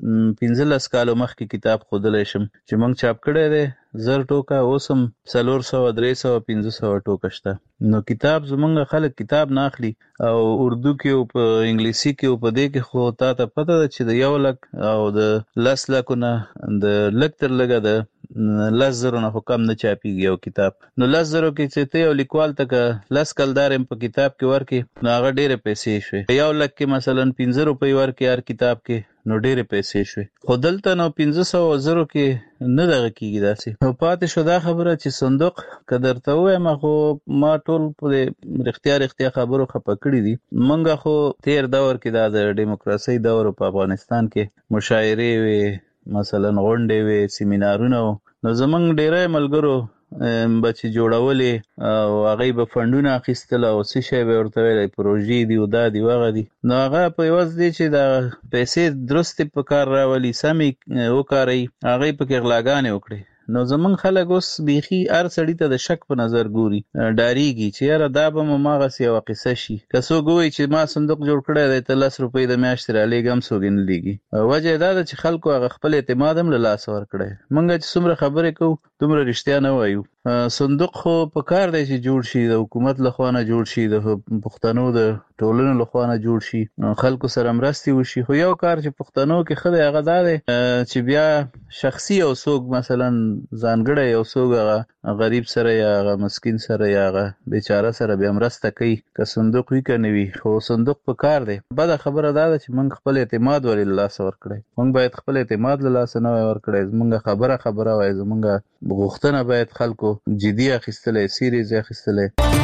15 کالو مخکې کتاب خودلې شم چې موږ چاپ کړی دی 1000 ټوکا اوسم 400 300 500 ټوکا شته نو کتاب زمونږ خلک کتاب نه اخلي او اردو کې او په انګلیسي کې او په دې کې خو تاسو پته ده چې د 1 لک او د 10 لکونه د لکتر لګه ده 10,000 نه کم نه چاپیږي یو کتاب نو 10,000 کې چې ته یو لیکوال تک 10 کلدارم په کتاب کې ورکي نو هغه ډېره پیسې شوي 1 لک کې مثلا 15 روپۍ ورکي هر کتاب کې نو ډېره پیسې شوي خو دلته نو 1500 زرو کې نه دغه کیږي داسې نو پاتې شو دا خبره چې صندوق قدرته وایم خو ما ټول په اختیار خبرو خپه کړی دي منګه خو تیر دور کې د دیموکراسي دور په افغانستان کې مشاعرې وي مثلا غونډې وي سیمینارونه نو زمونږ ډېری ملګرو بچی جوړولې او هغه به فندونه اخیستل او څه شی به ورته ویل پروژې دی او دا دی وغه دی نو هغه په یوز دی چې دا پیسې درست په کار راولي سمې وکاري هغه په کې غلاګانې وکړي نو زمون خلک اوس بيخي هر سړی ته د شک په نظر ګوري ډاریږي چې یاره دا به ماغه سی واقعه شي کسو ګوي چې ما صندوق جوړ کړی دی ته 10 روپۍ د میاشتې را لېږم سوګین لېږي وجه دا چې خلکو هغه خپل اعتماد هم له لاس ور کړی مونږ چې څومره خبرې کوو دومره رښتیا نه وایو. صندوق خو په کار دی چې جوړ شي، د حکومت لخوا نه جوړ شي، د پښتنو د ټولنو لخوا نه جوړ شي، خلکو سره مرستې وشي. خو یو کار چې پښتنو کې ښه دی هغه دا دی چې بیا شخصي یو څوک مثلا ځانګړی یو څوک هغه غریب سره یا هغه مسکین سره یا هغه بیچاره سره بیا مرسته کوي، که صندوق وي که نه وي، خو صندوق په کار دی. بده خبره دا ده چې موږ خپل اعتماد ولې له لاسه ورکړی. موږ باید خپل اعتماد له لاسه نه وای ورکړی. زموږ خبره وای، زموږ غوښتنه باید خلکو جدي اخیستلی، سیریز اخیستلی.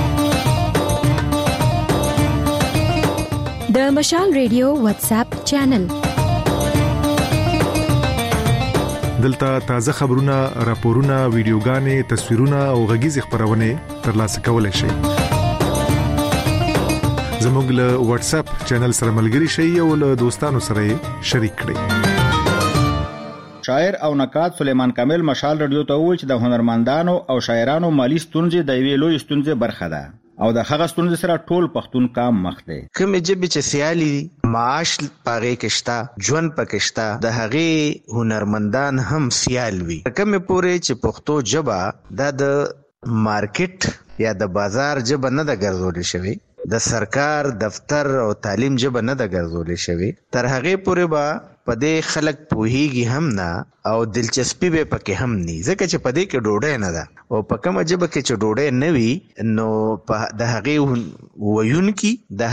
د مشال ریډیو واتس اپ چینل دلته تازه خبرونه، راپورونه، ویډیوګانې، تصویرونه او غږیز خبرونه ترلاسه کولای شئ. زموږ له واتس اپ چینل سره ملګري شئ او له دوستانو سره شریک کړئ. شاعر او نقاد سلیمان کامل مشال رادیو ته وویل چې د هنرمندانو او شاعرانو مالی ستونزې د یوې لوی ستونزې برخه ده او د هغه ستونزې سره ټول پښتون کام مخ دی. کومې ژبې چې سیالي معاش پاغې کې شته، ژوند پکې شته، د هغې هنرمندان هم سیال وي. کومې پورې چې پښتو ژبه د مارکیټ یا د بازار ژبه نه ده ګرځولې شوې، د سرکار دفتر او تعلیم ژبه نه ده ګرځولې شوې، تر هغې پورې به په دې خلک پوهیږي هم نه او دلچسپي به پکې هم نه، ځکه چې په دې کې ډوډۍ نه ده. او په کومه ژبه کې چې ډوډۍ نه وي نو د هغې ویونکي، د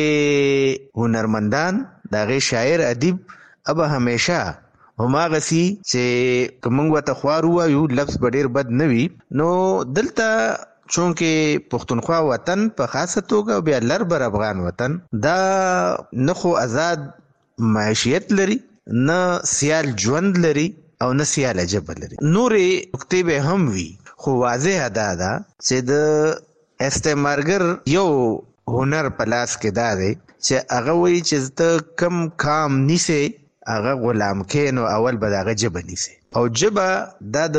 هغې هنرمندان، د هغې شاعر ادیب ابه همیشه هماغسي چې که موږ ورته خوار ووایو لفظ به ډېر بد نه وي. نو دلته چونکه پښتونخوا وطن په خاصه توګه او بیا لربر افغان وطن دا نه خو آزاد معیشت لري، نه سیال ژوند لري او نه سیال ژبه لري. نورې نکتې به هم وي، خو واضح ده چې د استعمارګر یو هنر په لاس کې دا دی چې هغه وایي چې ته کم کام نیسې هغه غلام کې، نو اول به د هغه ژبه نیسې. او ژبه دا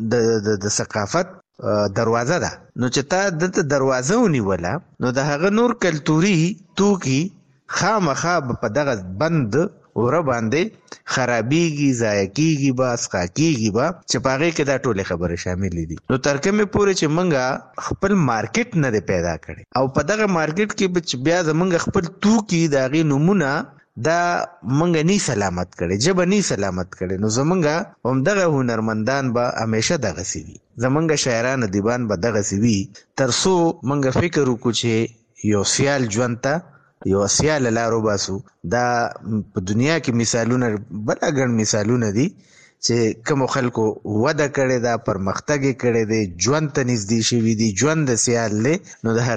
د ثقافت دروازه ده. نو چې تا د دروازه ونیوله نو د هغه نور کلتوري توکي خامخا په دغه بند وره باندې خرابېږي، ضایع کېږي به، اسقا کېږي به، چې په هغې کې دا ټولې خبرې شاملې دي. نو تر کومې پورې چې موږ خپل مارکیټ نه دی پیدا کړی او په دغه مارکیټ کې بیا زموږ خپل توکي د هغې نومونه دا موږ نه سلامت کړی، ژبه نه سلامت کړی، نو زموږ همدغه هنرمندان به همیشه دغسې وي، زموږ شاعران ادیبان به دغسې وي، تر څو موږ فکر وکړو چې یو سیال ژوند ته یو سیال لارو باسو. دا په دنیا کې مثالونه بلا ګڼ مثالونه دي چې کوم خلکو وده کړې ده، پرمختګ یې کړی دی، ژوند ته نږدې شوي دي، ژوند د سیال دی، نو د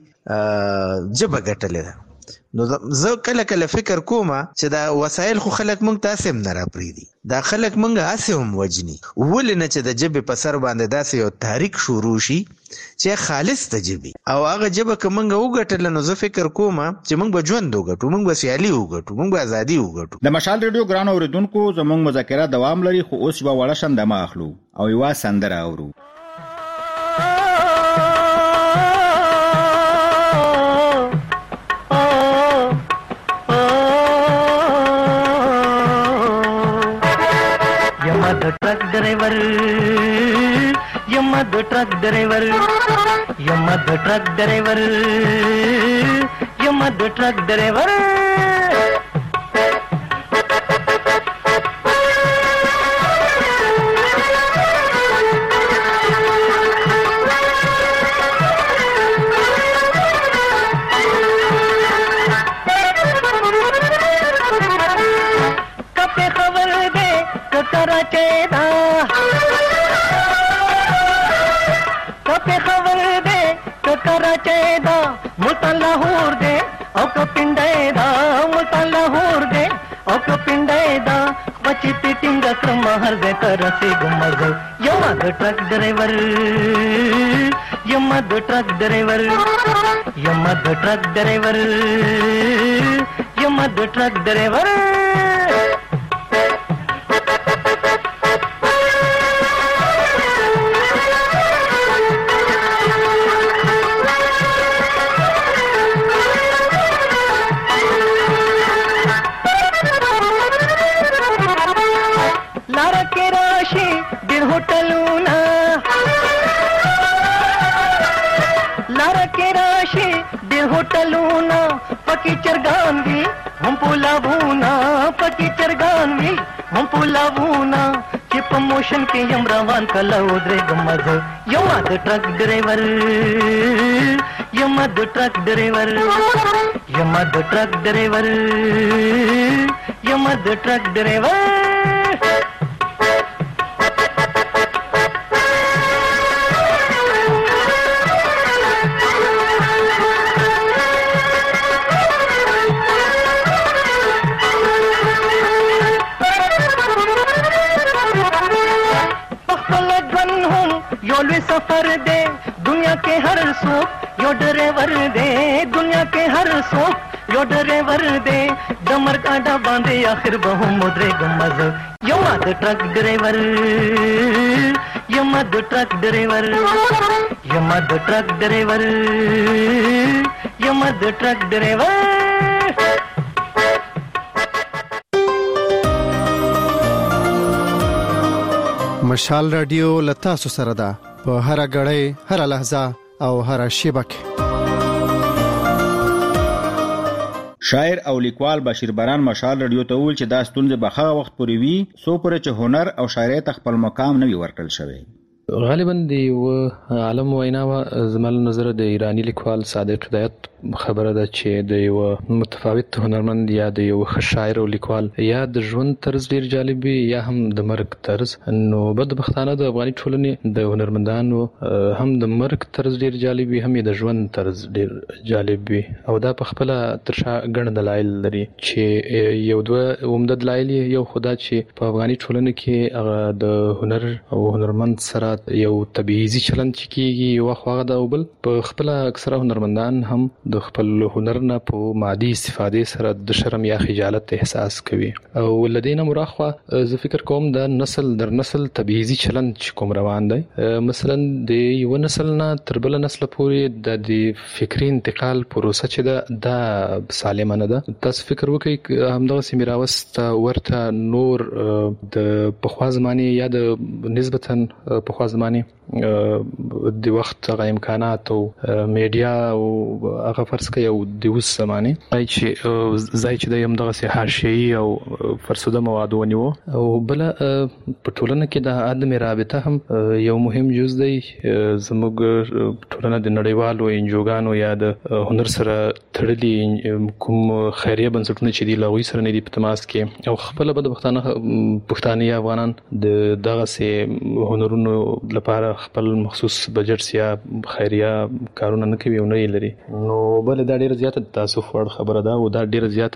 هغې ژبه ګټلې ده. نو زه کله کله فکر کوم چې دا وسایل خو خلک مونږ ته هسې هم نه راپرېږدي، دا خلک مونږ هسې هم وجني. ولې نه چې د ژبې په سر باندې داسې یو تحریک شروع شي چې خالص د ژبې او هغه ژبه که مونږ وګټله نو زه فکر کوم چې مونږ به ژوند وګټو، مونږ به سیالي وګټو، مونږ به ازادي وګټو. د مشال ریډیو ګرانو اورېدونکو، زموږ مذاکره دوام لري، خو اوس یوه وړه شندمه اخلو او یوه سندره اورو. ड्राइवर यम्मा दो ट्रक ड्राइवर यम्मा दो ट्रक ड्राइवर यम्मा दो ट्रक ड्राइवर ट्रक ड्राइवर यम्मा दो ट्रक ड्राइवर यम्मा दो ट्रक ड्राइवर यम्मा दो ट्रक ड्राइवर लारा के राशि दिन होटलूना پکی چرګان وی هم پولاونا پکی چرګان وی هم پولاونا چې په موشن کې یم روان کله ودرېږم زه یم د ټرک ډرایور یم د ټرک ډرایور یم د ټرک ډرایور یم د ټرک ډرایور सफर दे दुनिया के हर सोख यो ड्राइवर दे दुनिया के हर सोख यो ड्राइवर दे डमर काटा बांधे आखिर बहु मुद्रे गमज यो मद ट्रक ड्राइवर यो मद ट्रक ड्राइवर यो मद ट्रक ड्राइवर यो मद ट्रक ड्राइवर مشال رادیو لتا سره ده په هر غړې هر لحظه او هر شیبه کې. شاعر او لیکوال بشیر باران مشال رادیو ته ویل چې دا ستونزه به هغه وخت پورې وي سو پورې چې هنر او شاعري ته خپل مقام نه وي ورکړل شوی. غالبا دی و عالم وینا زمال نظر د ایرانی لیکوال صادق هدایت خبره ده چې د یو متفاوت هنرمند یا د یو شاعر او لیکوال یا د ژوند طرز ډیر جالب وي یا هم د مرګ طرز. نو بدبختانه د افغاني ټولنې د هنرمندانو هم د مرګ طرز ډیر جالب وي هم د ژوند طرز ډیر جالب وي او دا په خپل ترشا ګڼ دلایل لري چې یو دوه عمده دلایل یو خدا چې په افغاني ټولنه کې هغه د هنر او هنرمند سره یو تبعیضي چلند کیږي یو خواغه دا وبل په خپل اکثره هنرمندان هم د خپل هنر نه په مادي استفادې سره د شرم یا خجالت احساس کوي او ولدينا مراخه زه فکر کوم د نسل در نسل تبعیضي چلند کوم روان دی. مثلا د یو نسل نه تر بل نسل پورې د فکری انتقال پروسه چې دا سالمانه ده. تاسو فکر وکړئ همدغه سیمراوست ورته نور د پخوا زمانه یا د نسبتا پخوا زمانه د وخت غو امکانات او میډیا او هغه فرض کوي او د اوس زمانه ځای چې د یم دغه سي حاشیي او فرسوده مواد ونیو او بل په ټولنه کې د ادمي رابطه هم یو مهم جز دی. زموږ ټولنه د نړیوالو انجوګانو یا د هنر سره تړلي کوم خیریه بنسټونه چې دی لغوي سره نه دی په تماس کې او خپل بدبختانه پښتانه افغانان د دغه سي هنرونو لپاره خپل مخصوص بجټ یا خیریه کارونه نه کوي او نه لري. نو بل دا ډیره زیاته تاسو فور خبره ده او دا ډیره زیاته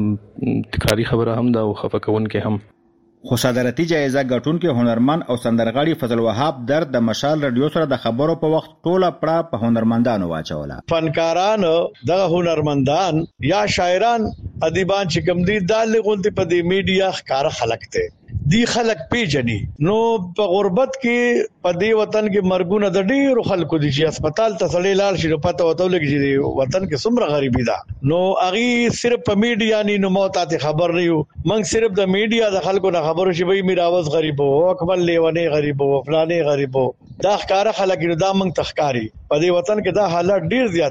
تکراری خبره هم ده او خفقون کې هم. خو صدارتي جایزه ګټونکو هنرمند او سندرغاړي فضل وهاب درد د مشال رادیو سره د خبرو په وخت ټوله پړه په هنرمندانو واچوله. فنکاران د هنرمندان یا شاعران ادیبان چې کوم دي د لغونتي په دی میډیا ښکار خلک ته دی خلک پیجنی. نو په غربت کې په دی وطن کې مرګونه د ډیرو خلکو دي چې هسپتال ته سړی لاړ شي نو پته وته لګي چې وطن کې څومره غریبي ده. نو اغي صرف په میډیا نه موت ته خبر نه یو موږ صرف د میډیا د خلکو نه خبرو شي وي میراوز غریب او اکمل لیونه غریب او فلانه غریب دا ښکار خلک نو دا موږ تخکاری په دی وطن کې دا حالت ډیر زیات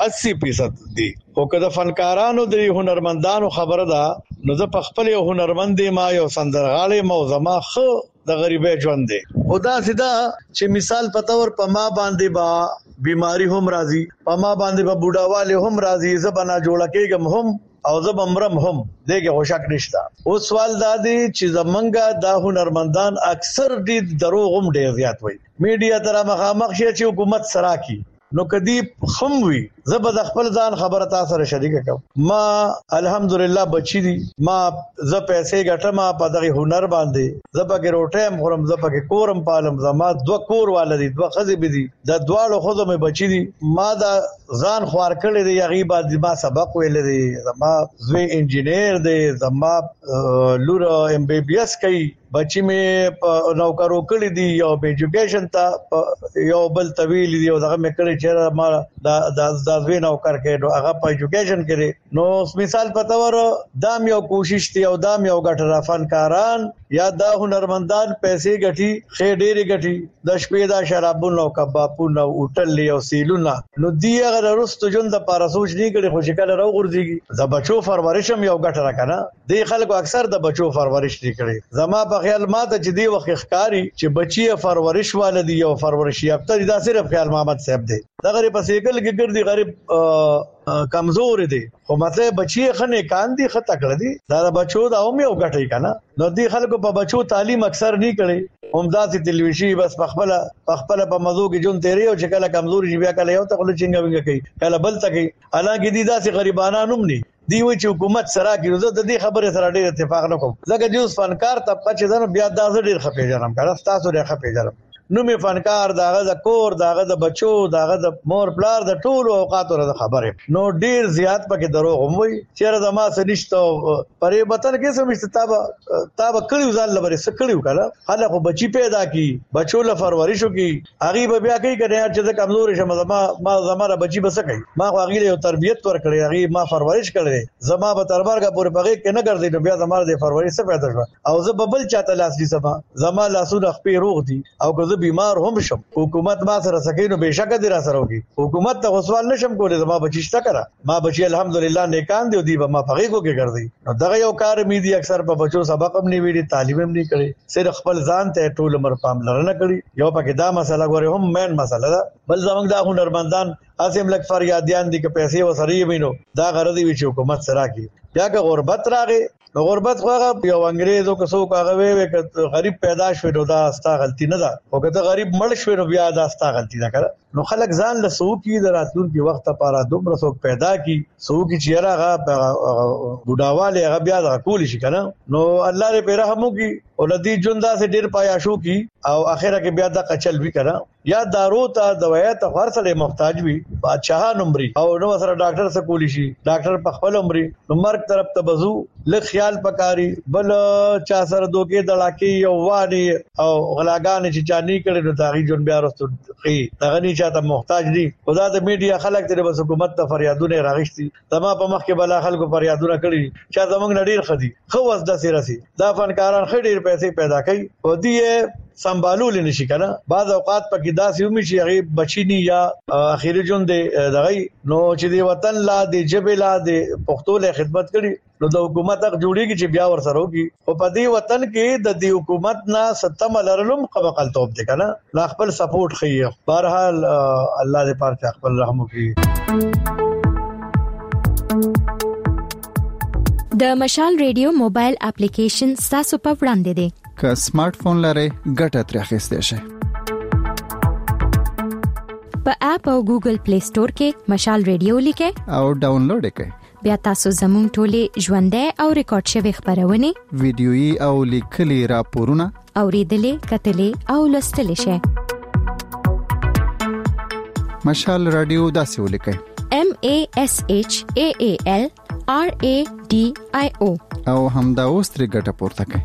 80% دي. او کله فنکارانو د هنرمندانو خبره ده نو زه په خپل هنرمند ما یو سندرغاړی موزما خو د غریبې ژوند دی. خدا سیدا چې مثال پتاور په ما باندې با بیماری هم راځي په ما باندې با بوډاواله هم راځي زبنا جوړه کېږم هم او زبمرم هم دغه هوشک نشتا. او سوال دا دی چې زمونږه د هنرمندان اکثر دي دروغ هم ډیر زیات وي میډیا تر مخامخ شي چې حکومت سراکی نو کدی خموي زبد خپل ځان خبره تاسو سره شریک کوم. ما الحمدلله بچی دي ما ز پیسې ګټم په دغه هنر باندې زبګه روټم خورم زبګه کورم پالم زما دوه کور والدي دوه خزي بي دي د دواړو خزو مې بچی دي ما دا ځان خوار کړی دی غیبه د ما سبق ویل دي زما زوی انجینیر دی زما لور ام بي بي اس کوي بچی مې په نوکرو کړی دی یو په ایجوکیشن ته یو بل طویل دی او دغه مې کړی چې ما د ځوی نوکر کې هغه په ایجوکیشن کې نو مثال پته ور دام یو کوشش دی او دام یو ګټه فنکاران یا دا هنرمندان پیسې ګټي خې ډېری ګټي د شپې دا شرابونه او کبابونه او هوټل او سیلونه نو دی هغه رستو جون د پاره سوچ نه کړي خو چې کله راو ورځي د بچو پرورشم یو ګټه راکنه دی خلکو اکثر د بچو پرورش نه کړي زما په خیال ماته چې دی وخت ښکاری چې بچي پرورش والدي او پرورش یافته دا صرف خیال محمد صاحب دی دا غریب په سیکل کې ګرځي غریب کمزور دي خو مطلب بچي خنه کاندي خطا کړی دي دا بچو دا هم یو غټي کنه نو دي خلکو په بچو تعلیم اکثر نه کړي همداسي تلويزیون بس پخپل په مزو کې جون تیری او چې کله کمزوري بیا کله یو ته کله چنګ وینګ کوي کله بل ته کوي حالانکه دي داسي غریبانانو هم نه دی وی چې حکومت سره کې زه د دې خبره سره ډېر اتفاق نه کوم ځکه چې اوس فنکار طبقه چې زنه بیا د ډېر خپې جنم کړه تاسو ډېر خپې جنم نو می فنکار داغه د کور داغه د بچو داغه د مور پلار د ټولو اوقاتو د خبره نو ډیر زیات پکې دروغ وای چیرې د ما سنشتو پرې وطن کې سمشت تاب کلیو ځان لبرې سکلیو کړه خلکو بچی پیدا کی بچو له پرورشو کی هغه بیا کوي کنه چې د کمزوري شمه ما زماره بچی بس کوي ما هغه له تربيت ور کړی هغه ما پرورش کړی زما به تربار کا پورې پغې کې نه ګرځي نو بیا زماره د پرورش څه پیدا شو او زه ببل چاته لاس دي زما لاسونه خپې روغ دي او بیمار هم شم حکومت ما سره سکینو بشک دي را سره وکي حکومت ته سوال نشم کولای ما بچیشته کړه ما بچی الحمدلله نیکان دی دی ما پغې کو کې ګرځي نو دغه یو کار می دي اکثر په بچو سبق هم نه ویلي تعلیم هم نه کړي صرف خپل ځان ته ټول عمر پاملرنه کړي یو پکې دا مسله غوړي هم مین مسله ده بل زمنګ دا هنرمندان اسیم لک فریادیان دي که پیسې وسري وینو دا غرضی وی چې حکومت سره کی یا که غربت راغی نو غربت خو هغه یو انګريزو کسو کاغه وی غریب پیدا شوی نو دا ستا غلطی نه ده او که ته غریب مړ شوی نو بیا دا ستا غلطی ده کړه نو خلک ځان له سو کی د راتلون کی وخت لپاره دومره سو پیدا کی سو کی چیرې هغه بډاواله هغه بیا د کول شي کنه نو الله دې په رحم وکي او ندی جوندا سے ډیر پایا شو کی او اخره کې بیا دا قچل وی کړه یا دارو ته دوايات ورسره محتاج وي بادشاہ نمبري او نو سره ډاکټر سره کولی شي ډاکټر په خپل عمرې نو مرګ طرف ته بزو ل خیال پکاري بل چا سره دوکي دلاکی او واني او غلاګان چې چاني کړي نو تاغي جون بیا رستو خي دغني چاته محتاج دي خدا د میډیا خلک ته بس حکومت ته فریادونه راغشتي تما په مخ کې بلا خلکو فریادونه کړي چې زمونږ نډیر خدي خو وس د سیرسي دا فنکاران خډیر پیسې پیدا کوي او دی سنبالول نشي کنه بعض اوقات پکې داسې ومي چې هغه بچینی یا اخیری جون دی دغه نو چې دی وطن لا دی جبل لا دی پښتو له خدمت کړي نو د حکومت حق جوړیږي چې بیا ور سره وږي او په دې وطن کې د دې حکومت نه ستم لرلم قبقل توپ دی کنه لا خپل سپورټ خي بهرحال الله دې پاره خپل رحم وکړي د مشال ریډیو موبایل اپلیکیشن تاسو په وړاندې دی که سمارټ فون لرئ ګټه ترې اخیستئ شئ په اپ او ګوګل پلی سٹور کې مشال ریډیو لیکئ او ډاونلوډ کړئ بیا تاسو زموږ ټولې ژوندۍ او ریکارډ شوی خبرونه ویډیويي او لیکلي راپورونه اوریدلې کتلې او لوستلې شئ مشال رادیو داسې ولیکئ MASHAALRADIO او همدا اوس ترې ګټه پورته کړئ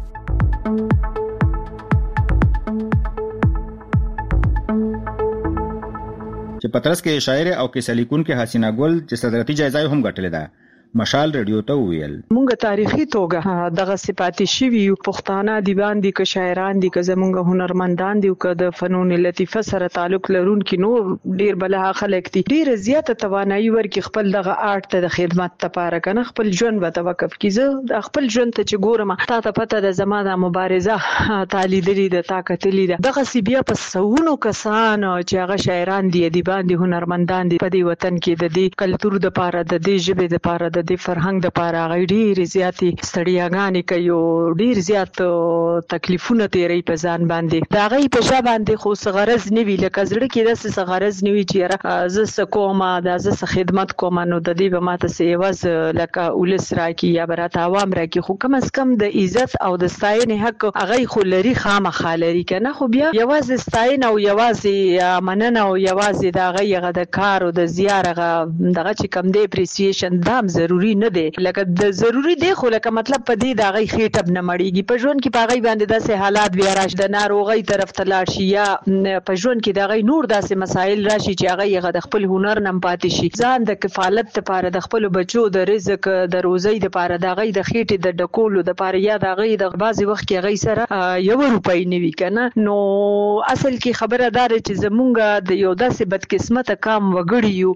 چې پترس کې شاعر او کیسه لیکون کې حسینا ګل چې صدرتي جایزه هم ګټلې ده مشال ریډیو ته ویل مونږه تاریخي توګه دغه صفاتي شوی پښتانه دیوان دي که شاعران دي که زمونږ هنرمندان دي که د فنون لطیفه سره تعلق لرونکي نور ډیر بلها خلک دي ډیر زیاته توانایي ورکي خپل دغه آرت ته د خدمت لپاره کنه خپل ژوند به توقف کیږي خپل ژوند ته چې ګورم ته پته د زمانه مبارزه تعلیدلی د طاقتلی دغه سی بیا په سونو کسان چې هغه شاعران دي دیوان دي هنرمندان دي په دې وطن کې د دې کلچر د لپاره د دې ژبې د لپاره د فرهنګ د لپاره غوډي زیاتې ستړیاګانې کوي ډیر زیات تکلیفونه تیرې په ځان باندې دا غي په ځا باندې خو صغرز نیوی لکه زړه کې د صغرز نیوی چې ز کومه د ز خدمت کوم نو د دې به ماته سیواز لکه اولس راکی یا برات عوام راکی خو کم از کم د عزت او د ستاینې حق هغه خو لري خامخا لري کنه خو بیا یوازې ستاین او یوازې مننه او یوازې دا غي د کار او د زیارغه دغه چې کم دی اپریسیشن دام ضروري ضروری نه دی لکه د ضروری دی خو لکه مطلب په دې دا غي خېټب نه مړیږي په ژوند کې په غي باندې داسې حالات بیا راشي د ناروغي طرف ته لاړ شي یا په ژوند کې دا غي نور داسې مسایل راشي چې هغه د خپل هنر نم پاتې شي ځان د کفالت لپاره د خپل بچو د رزق د روزي لپاره دا غي د خېټې د ډکولو لپاره یا دا غي د بازي وخت کې غي سره €1 نه وی کنه نو اصل کې خبردار چې زمونږ د یو داسې بدقسمت کام وګړي یو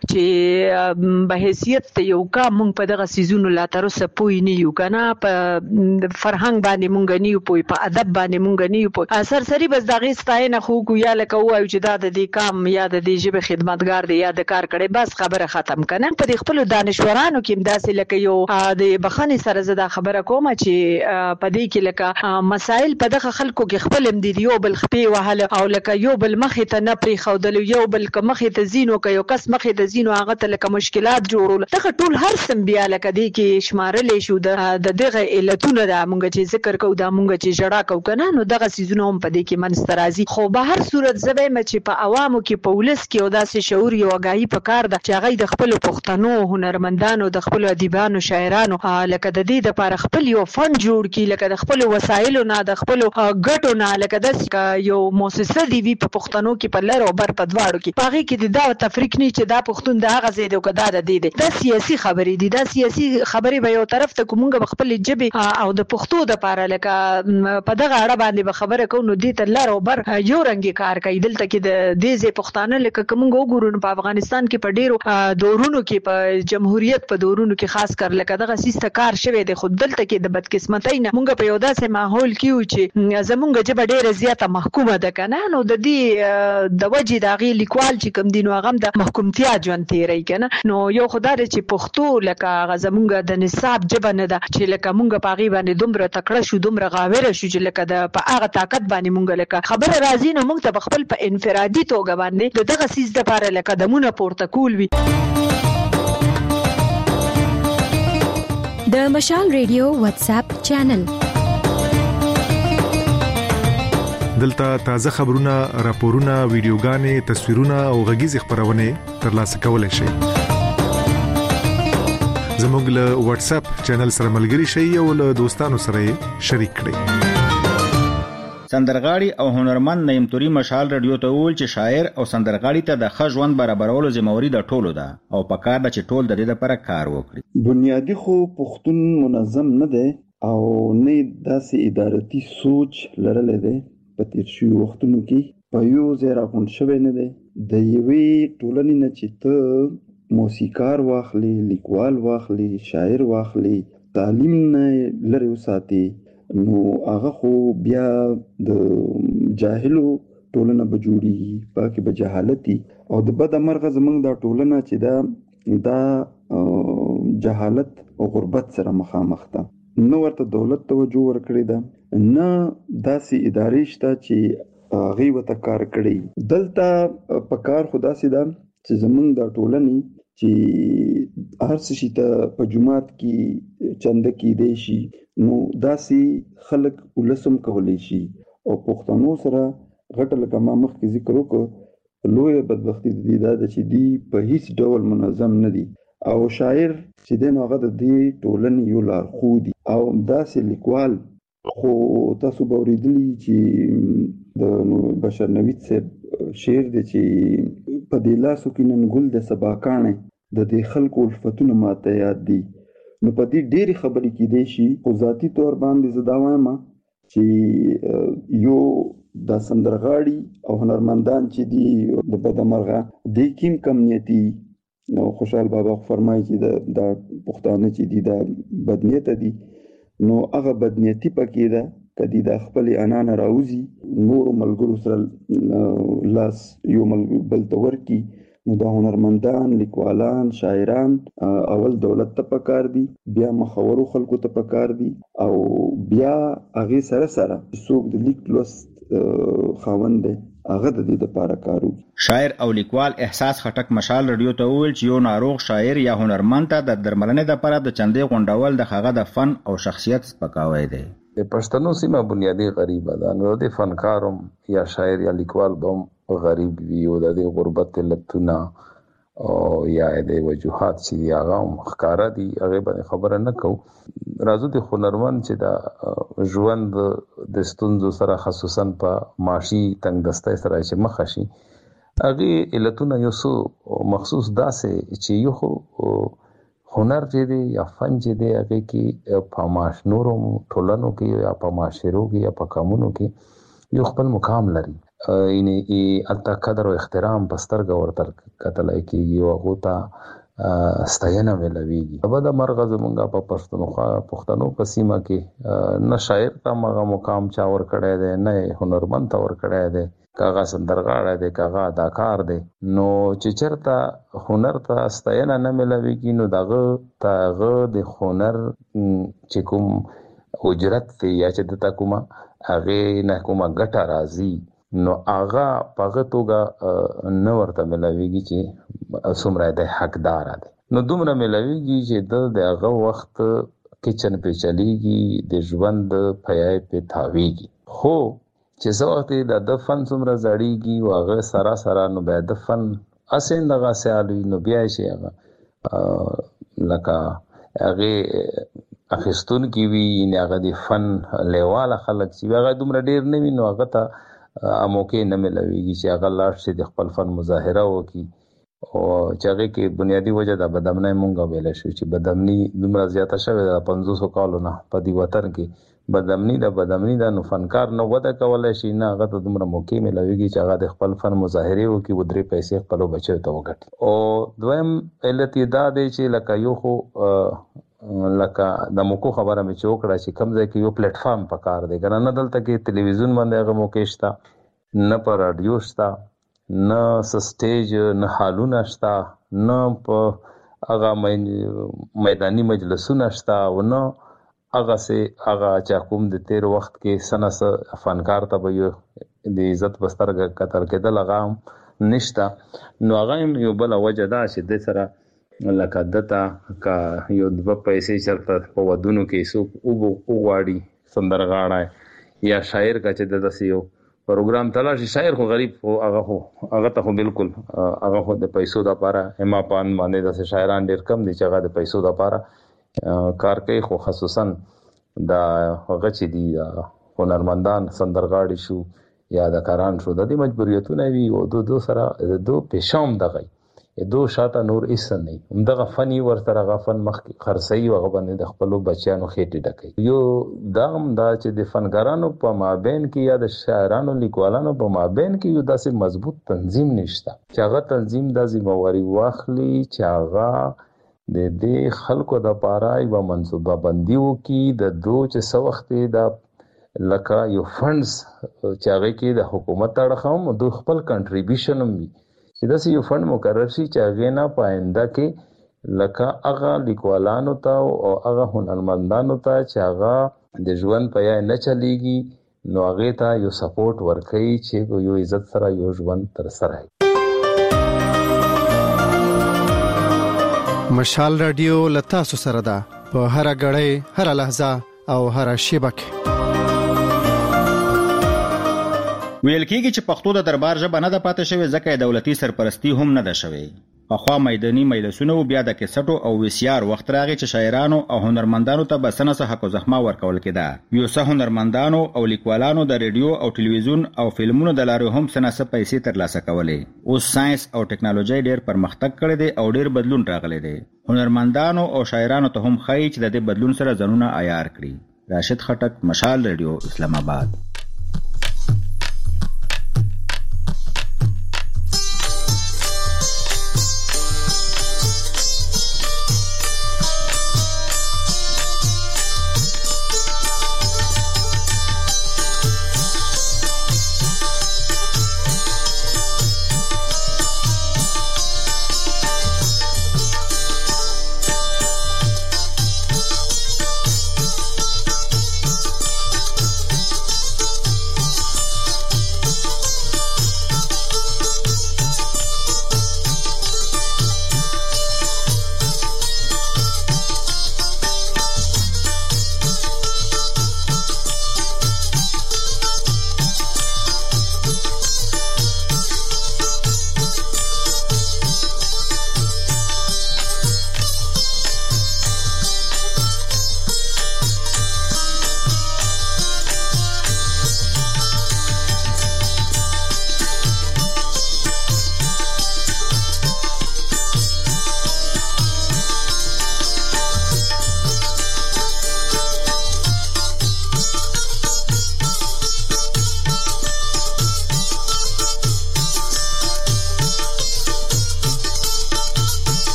چې به حیثیت ته یو کام مونږ په دغه سيزونو لا تر اوسه پوي نه یو کنه په فرهنګ باندې مونږ نه یو پوي په ادب باندې مونږ نه یو پوي سرسری بس دغه ستاینه خو کو یا لکه وایو چې دا د دې کام یا د دې ژبه خدمتګار دی یا د کار کړي بس خبره ختم کنه په خپل دانشورانو کې داسې لکه یو د بخښنې سره زده خبره کوم چې په دې کې لکه مسائل په دغه خلکو کې خپل هم دي یو بل خپې وهله او لکه یو بل مخې ته نه پری خودل یو بل مخې ته زینو که یو کس مخې ته زینو هغه ته لکه مشکلات جوړول دغه ټول هر سم بیا لکه دې کې شمارلې شو د دغه علتونه د مونږ چې ذکر کوو د مونږ چې جړه کوو کنه نو دغه سيزونه هم په دې کې منسترازي خو به هر صورت زبې مچ په عوامو کې په ولس کې او داسې شعور یو غاهي په کار د چې هغه د خپل پښتنو هنرمندانو د خپل ادیبانو شاعرانو لکه د دې د پر خپل یو فن جوړ کی لکه د خپل وسایلو نه د خپل ګټو نه لکه د یو مؤسسه دی وی په پښتنو کې په لر او بر په دواړو کې پاره کې د تفریق نه چې دا پښتون د هغه زیدو کدا د دې د سیاسي خبرې دي د سیاسي خبرې به یو طرف ته کومه خپل جبه او د پښتو د پاره لکه په دغه اړه باندې به خبره کوو نو دې ته لر او بر یو رنګي کار کوي دلته کې د دې ځې پښتانه لکه کوم وګورو په افغانستان کې په ډیرو دورونو کې په جمهوریت په دورونو کې خاص کر لکه دغه سیسته کار شوی د خود دلته کې د بدقسمتۍ نه مونږ په یو داسې ماحول کې یو چې زمونږ جبه ډیره زیاته محکومه ده کنه نو د دې د وجې د غي لیکوال چې کوم دینو هغه د محکومتیا ژوند تیری کنه نو یو خدای چې پښتو لکه زمونږ د نصاب جبه نه ده چې لکه مونږ په غي باندې دومره تکړه شو دومره غاوره شو چې لکه د په هغه طاقت باندې مونږ لکه خبره راځي نو مونږ ته خپل په انفرادي توګه باندې دغه سیس د لپاره لکه دمونه پورته کول وي د مشال ریډیو واتس اپ چینل دلته تازه خبرونه، راپورونه، ویډیوګانې، تصویرونه او غږیز خبرونه ترلاسه کولای شئ. زموږ له واتس اپ چینل سره ملګري شئ او له دوستانو سره شریک کړئ. سندرغاړي او هنرمند نعیم توري مشال رادیو ته وویل چې شاعر او سندرغاړي ته د ښه ژوند برابرولو ذمہواری د ټولو ده او پکار ده چې ټول د دې لپاره کار وکړي. بنیادی خو پښتون منظم نه دی او نه داسې ادارتي سوچ لرلې ده په تیر شوي وختونو کې په یو ځای راغونډ شوی نه دی د یوې ټولنې نه چې ته موسیقار واخلي، لیکوال واخلي، شاعر واخلي، تعلیم نه لري وساتي نو هغه خو بیا د جاهلو ټولنه به جوړیږي پاکي به جهالتي او د بد مرغه زمونږ د ټولنه چې دا جهالت او غربت سره مخامخ ده نو ورته دولت توجه ورکړي ده نه داسې ادارې شته چې هغه وته کار کړي دلته په کار خدا سي ده چې زمونږ د ټولنې چې هر څه شي ته په جماعت کې چنده کې دی شي نو داسې خلک ولسم کولای شي او پښتنو سره غټه لکه ما مخکې ذکر وکړ لوی بدبختی دي دا چې دی په هیڅ ډول منظم نه دي او شاعر چې دین هغه د دې ټولنې یو لارښود او داسې لیکوال خو تاسو به اوریدلی چې د بشر نوید صاحب شعر دی چې په دې لاسو کې نن ګل د سباکانه د دې خلکو الفتونه ماته یاد دي نو په دې ډېری خبرې کې دی شي خو ذاتی تور باندې زدا وایم چې یو د سندرغاړي او هنرمندان چې دی د بدمرغه د کیم کمیټي نو خوشحال بابا فرمایي چې د پښتانه چې دی د بدنیت دي نو هغه بدنیتی پکې ده کدی د خپل انان راوزی نور ملګرو سره لاس یو بل تور کی نو د هنرمندان، لیکوالان، شاعران اول دولت ته پکار دي بیا مخورو خلکو ته پکار دي او بیا هغه سره څوک د لیک لوست خاوند دی هغه د دې لپاره کارو. شاعر او لیکوال احساس خټک مشال رادیو ته ویل چې یو ناروغ شاعر یا هنرمند ته د درملنې لپاره د چندې غونډول د هغه د فن او شخصیت سپکاوی دی. د پښتنو سیمه بنیادی غریبه ده نو د فنکارم یا شاعر یا لیکوال بم غریب وي او د غربت لتونه او یا د وجوهات چې هغه مخکاره دي هغه باندې خبره نه کو. راځو د هنرمند چې دا ژوند د ستونزو سره خصوصا په معاشي تنگ دستی سره چې مخ شي هغه علتونه یو څو مخصوص داسې چې یو هنر چې دی یا فن چې دی هغه کې په معاش نورو ټولنو کې یا په معاشرو کې یا په قانونو کې یو خپل مقام لري. یعنی الته قدر او احترام پسترګ ورته کتلای کې یو غوتا ستاینه ملويږي. په د مرغ زمونږه په پښتنو په سیمه کې نه شاعر ته مغه مقام چا ور کړی دی نه هنرمند ته ور کړی دی کاغه سندرغاړی دی کاغه اداکار دی. نو چې چرته هنر ته ستاینه نه ملويږي نو دغه تاغه د هنر چې کوم اجرت یا چې د کومه هغه نه کومه ګټه راځي نو هغه پغه توګه نو ورته ملويږي چې څومره د حقدار دی. نو دومره ملويږي چې د هغه وخت کچن په چلیږي د ژوند پیای په تاویږي. خو چې زه وخت د فن څومره زړیږي او هغه سره سره نو به د فن اسین دغه سیالي نو بیا شي هغه لکه هغه اخستون کی وی نه هغه د فن لیواله خلک چې هغه دومره ډیر نه وي نو هغه ته موقع نه ملويږي چې هغه لاړ شي د خپل فن مظاهره وکړي او چې هغه کې بنیادی وجه د بدامنۍ مونږه ویل شو چې بدامنۍ دومره زیاته شوه د 500 کالو نه په دی وطن کې بدامنۍ د نو فنکار نه وده کولای شي نه هغه ته دومره موقع ملويږي چې هغه د خپل فن مظاهره وکړي و درې پیسې خپل بچو ته وګټي. او دویم علت دا دی چې لکه یو خو لکه د موکو خبره مې چوکړه چې کم ځای کې یو پلیټ فارم پکار دی کنه نه دلته کې ټلویزیون باندې هغه موقع شته نه پر رادیو شته نه سټیج نه حالونه شته نه په هغه میداني مجلسونه شته او نه هغه سه هغه چې کوم د تیر وخت کې سنس فنکار ته به د عزت بسترګ کتر کې د لغام نشته. نو هغه یو بل وجه دا چې د سره لکه دتا کا یو د پیسې چرته په ودونو کې سو او غواړي سندرغاړی یا شاعر کا چې د دسیو پروګرام تلاشي شاعر خو غریب خو هغه ته خو بالکل هغه خو د پیسو د لپاره اما پان باندې د شاعران ډیر کم دي چې هغه د پیسو د لپاره کار کوي. خو خصوصا د هغه چې دی هنرمندان سندرغاړي شو یا د کاران شو د دې مجبوریتونه وي او دو سره دو پېښوم دغه دو شاته نور ایسن نه همدغه فني ورته غفن مخ خرسي او غبن د خپل بچیانو خېټه ډکې. یو دام دا چې د فنکارانو په مابین کې یا د شاعرانو لیکوالانو په مابین کې یو داسې مضبوط تنظیم نشته چې هغه تنظیم د ذمہواری واخلي چې هغه د دې خلکو د پاره یو منصوبه بندي وکي د دو چې سو وخت د لکه یو فندز چې هغه کې د حکومت اړخم د خپل کنټریبیوشن هم چې داسې یو فند مقرر شي چې هغه نه پاینده کې لکه هغه لیکوالانو ته او هغه هنرمندانو ته چې هغه د ژوند په یا نه چلیږي نو هغه ته یو سپورټ ورکړي چې یو عزت سره یو ژوند تر سره. مشال رادیو لتا سره ده په هر غړې هر لحظه او هر شیبه کې. ویل کېږي چې پښتو د دربار ژبه نه ده پاتې شوې ځکه دولتي سرپرستی هم نه ده شوې. پخوا میداني مجلسونه بیا د کیسټو او ویسیار وخت راغی چې شاعرانو او هنرمندانو ته بسنه څه حق او زحمه ورکول کېده. یو څه هنرمندانو او لیکوالانو د ریډیو او ټلویزیون او فلمونو د لارې هم څه پیسې ترلاسه کولې. اوس ساينس او ټکنالوژي ډېر پرمختګ کړی دی او ډېر بدلون راغلی دی. هنرمندانو او شاعرانو ته هم ښایي چې د دې بدلون سره ځانونه عیار کړي. راشد خټک، مشال ریډیو، اسلام آباد.